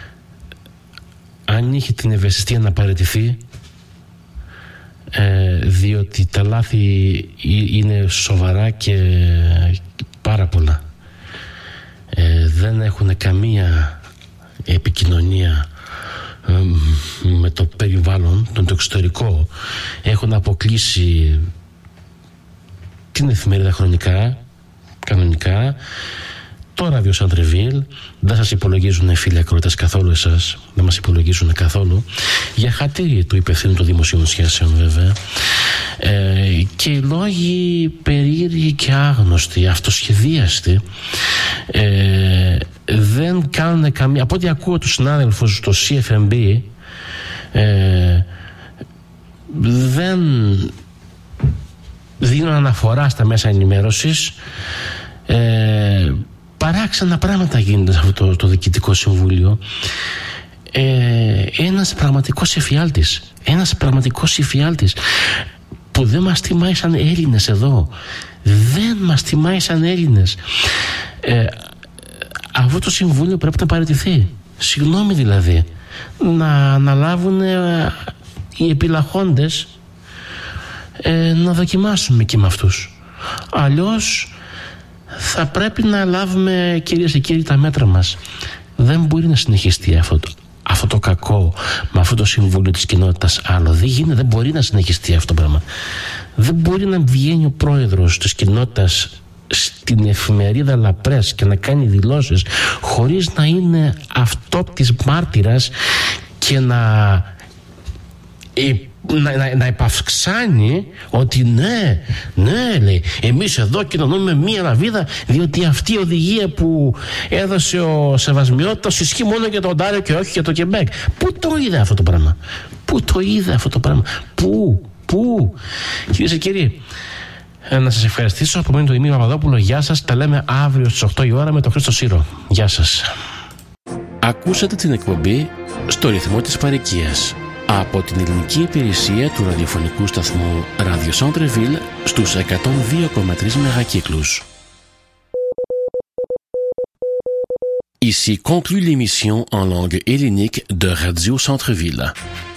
αν είχε την ευαισθησία να παραιτηθεί, ε, διότι τα λάθη είναι σοβαρά και πάρα πολλά, ε, δεν έχουν καμία επικοινωνία με το περιβάλλον, τον το εξωτερικό, έχουν αποκλείσει την εφημερίδα Χρονικά κανονικά, το ράδιο Σαντρεβίλ, δεν σας υπολογίζουν φίλοι ακροατές καθόλου, εσάς δεν μας υπολογίζουν καθόλου, για χατήρι του υπευθύνου των δημοσίων σχέσεων βέβαια, ε, και οι λόγοι περίεργοι και άγνωστοι, αυτοσχεδίαστοι, ε, δεν κάνουν καμία, από ό,τι ακούω τους συνάδελφους στο σι εφ εμ μπι, ε, δεν δίνουν αναφορά στα μέσα ενημέρωσης, ε, παράξενα πράγματα γίνονται σε αυτό το, το Διοικητικό Συμβούλιο. ε, ένας πραγματικός εφιάλτης ένας πραγματικός εφιάλτης που δεν μας τιμάει σαν Έλληνες εδώ, δεν μας τιμάει σαν Έλληνες. ε, αυτό το Συμβούλιο πρέπει να παραιτηθεί, συγγνώμη δηλαδή, να αναλάβουν οι επιλαχόντες ε, να δοκιμάσουμε και με αυτούς. Αλλιώς θα πρέπει να λάβουμε, κυρίες και κύριοι, τα μέτρα μας. Δεν μπορεί να συνεχιστεί αυτό το, αυτό το κακό με αυτό το συμβούλιο της κοινότητας άλλο. Δεν γίνεται, δεν μπορεί να συνεχιστεί αυτό το πράγμα. Δεν μπορεί να βγαίνει ο πρόεδρος της κοινότητας στην εφημερίδα Λαπρές και να κάνει δηλώσεις χωρίς να είναι αυτόπτης μάρτυρας και να, ε, να, να, να επαυξάνει ότι ναι, ναι, λέει, εμείς εδώ κοινωνούμε μία λαβίδα, διότι αυτή η οδηγία που έδωσε ο Σεβασμιότητας ισχύει μόνο για τον Οντάριο και όχι για το Κεμπέκ. Πού το είδε αυτό το πράγμα? Πού το είδε αυτό το πράγμα? Πού, πού? Κυρίες και κύριοι, να σας ευχαριστήσω. Από μένα το Δημήτρη Παπαδόπουλο. Γεια σας. Τα λέμε αύριο στις οκτώ η ώρα με τον Χρήστο Σύρο. Γεια σας. Ακούσατε την εκπομπή «Στο ρυθμό της παροικίας» από την ελληνική υπηρεσία του ραδιοφωνικού σταθμού Radio Centre-Ville στους εκατόν δύο κόμμα τρία μεγακύκλους. Ici conclut l'émission en langue hellénique de Radio Centre-Ville.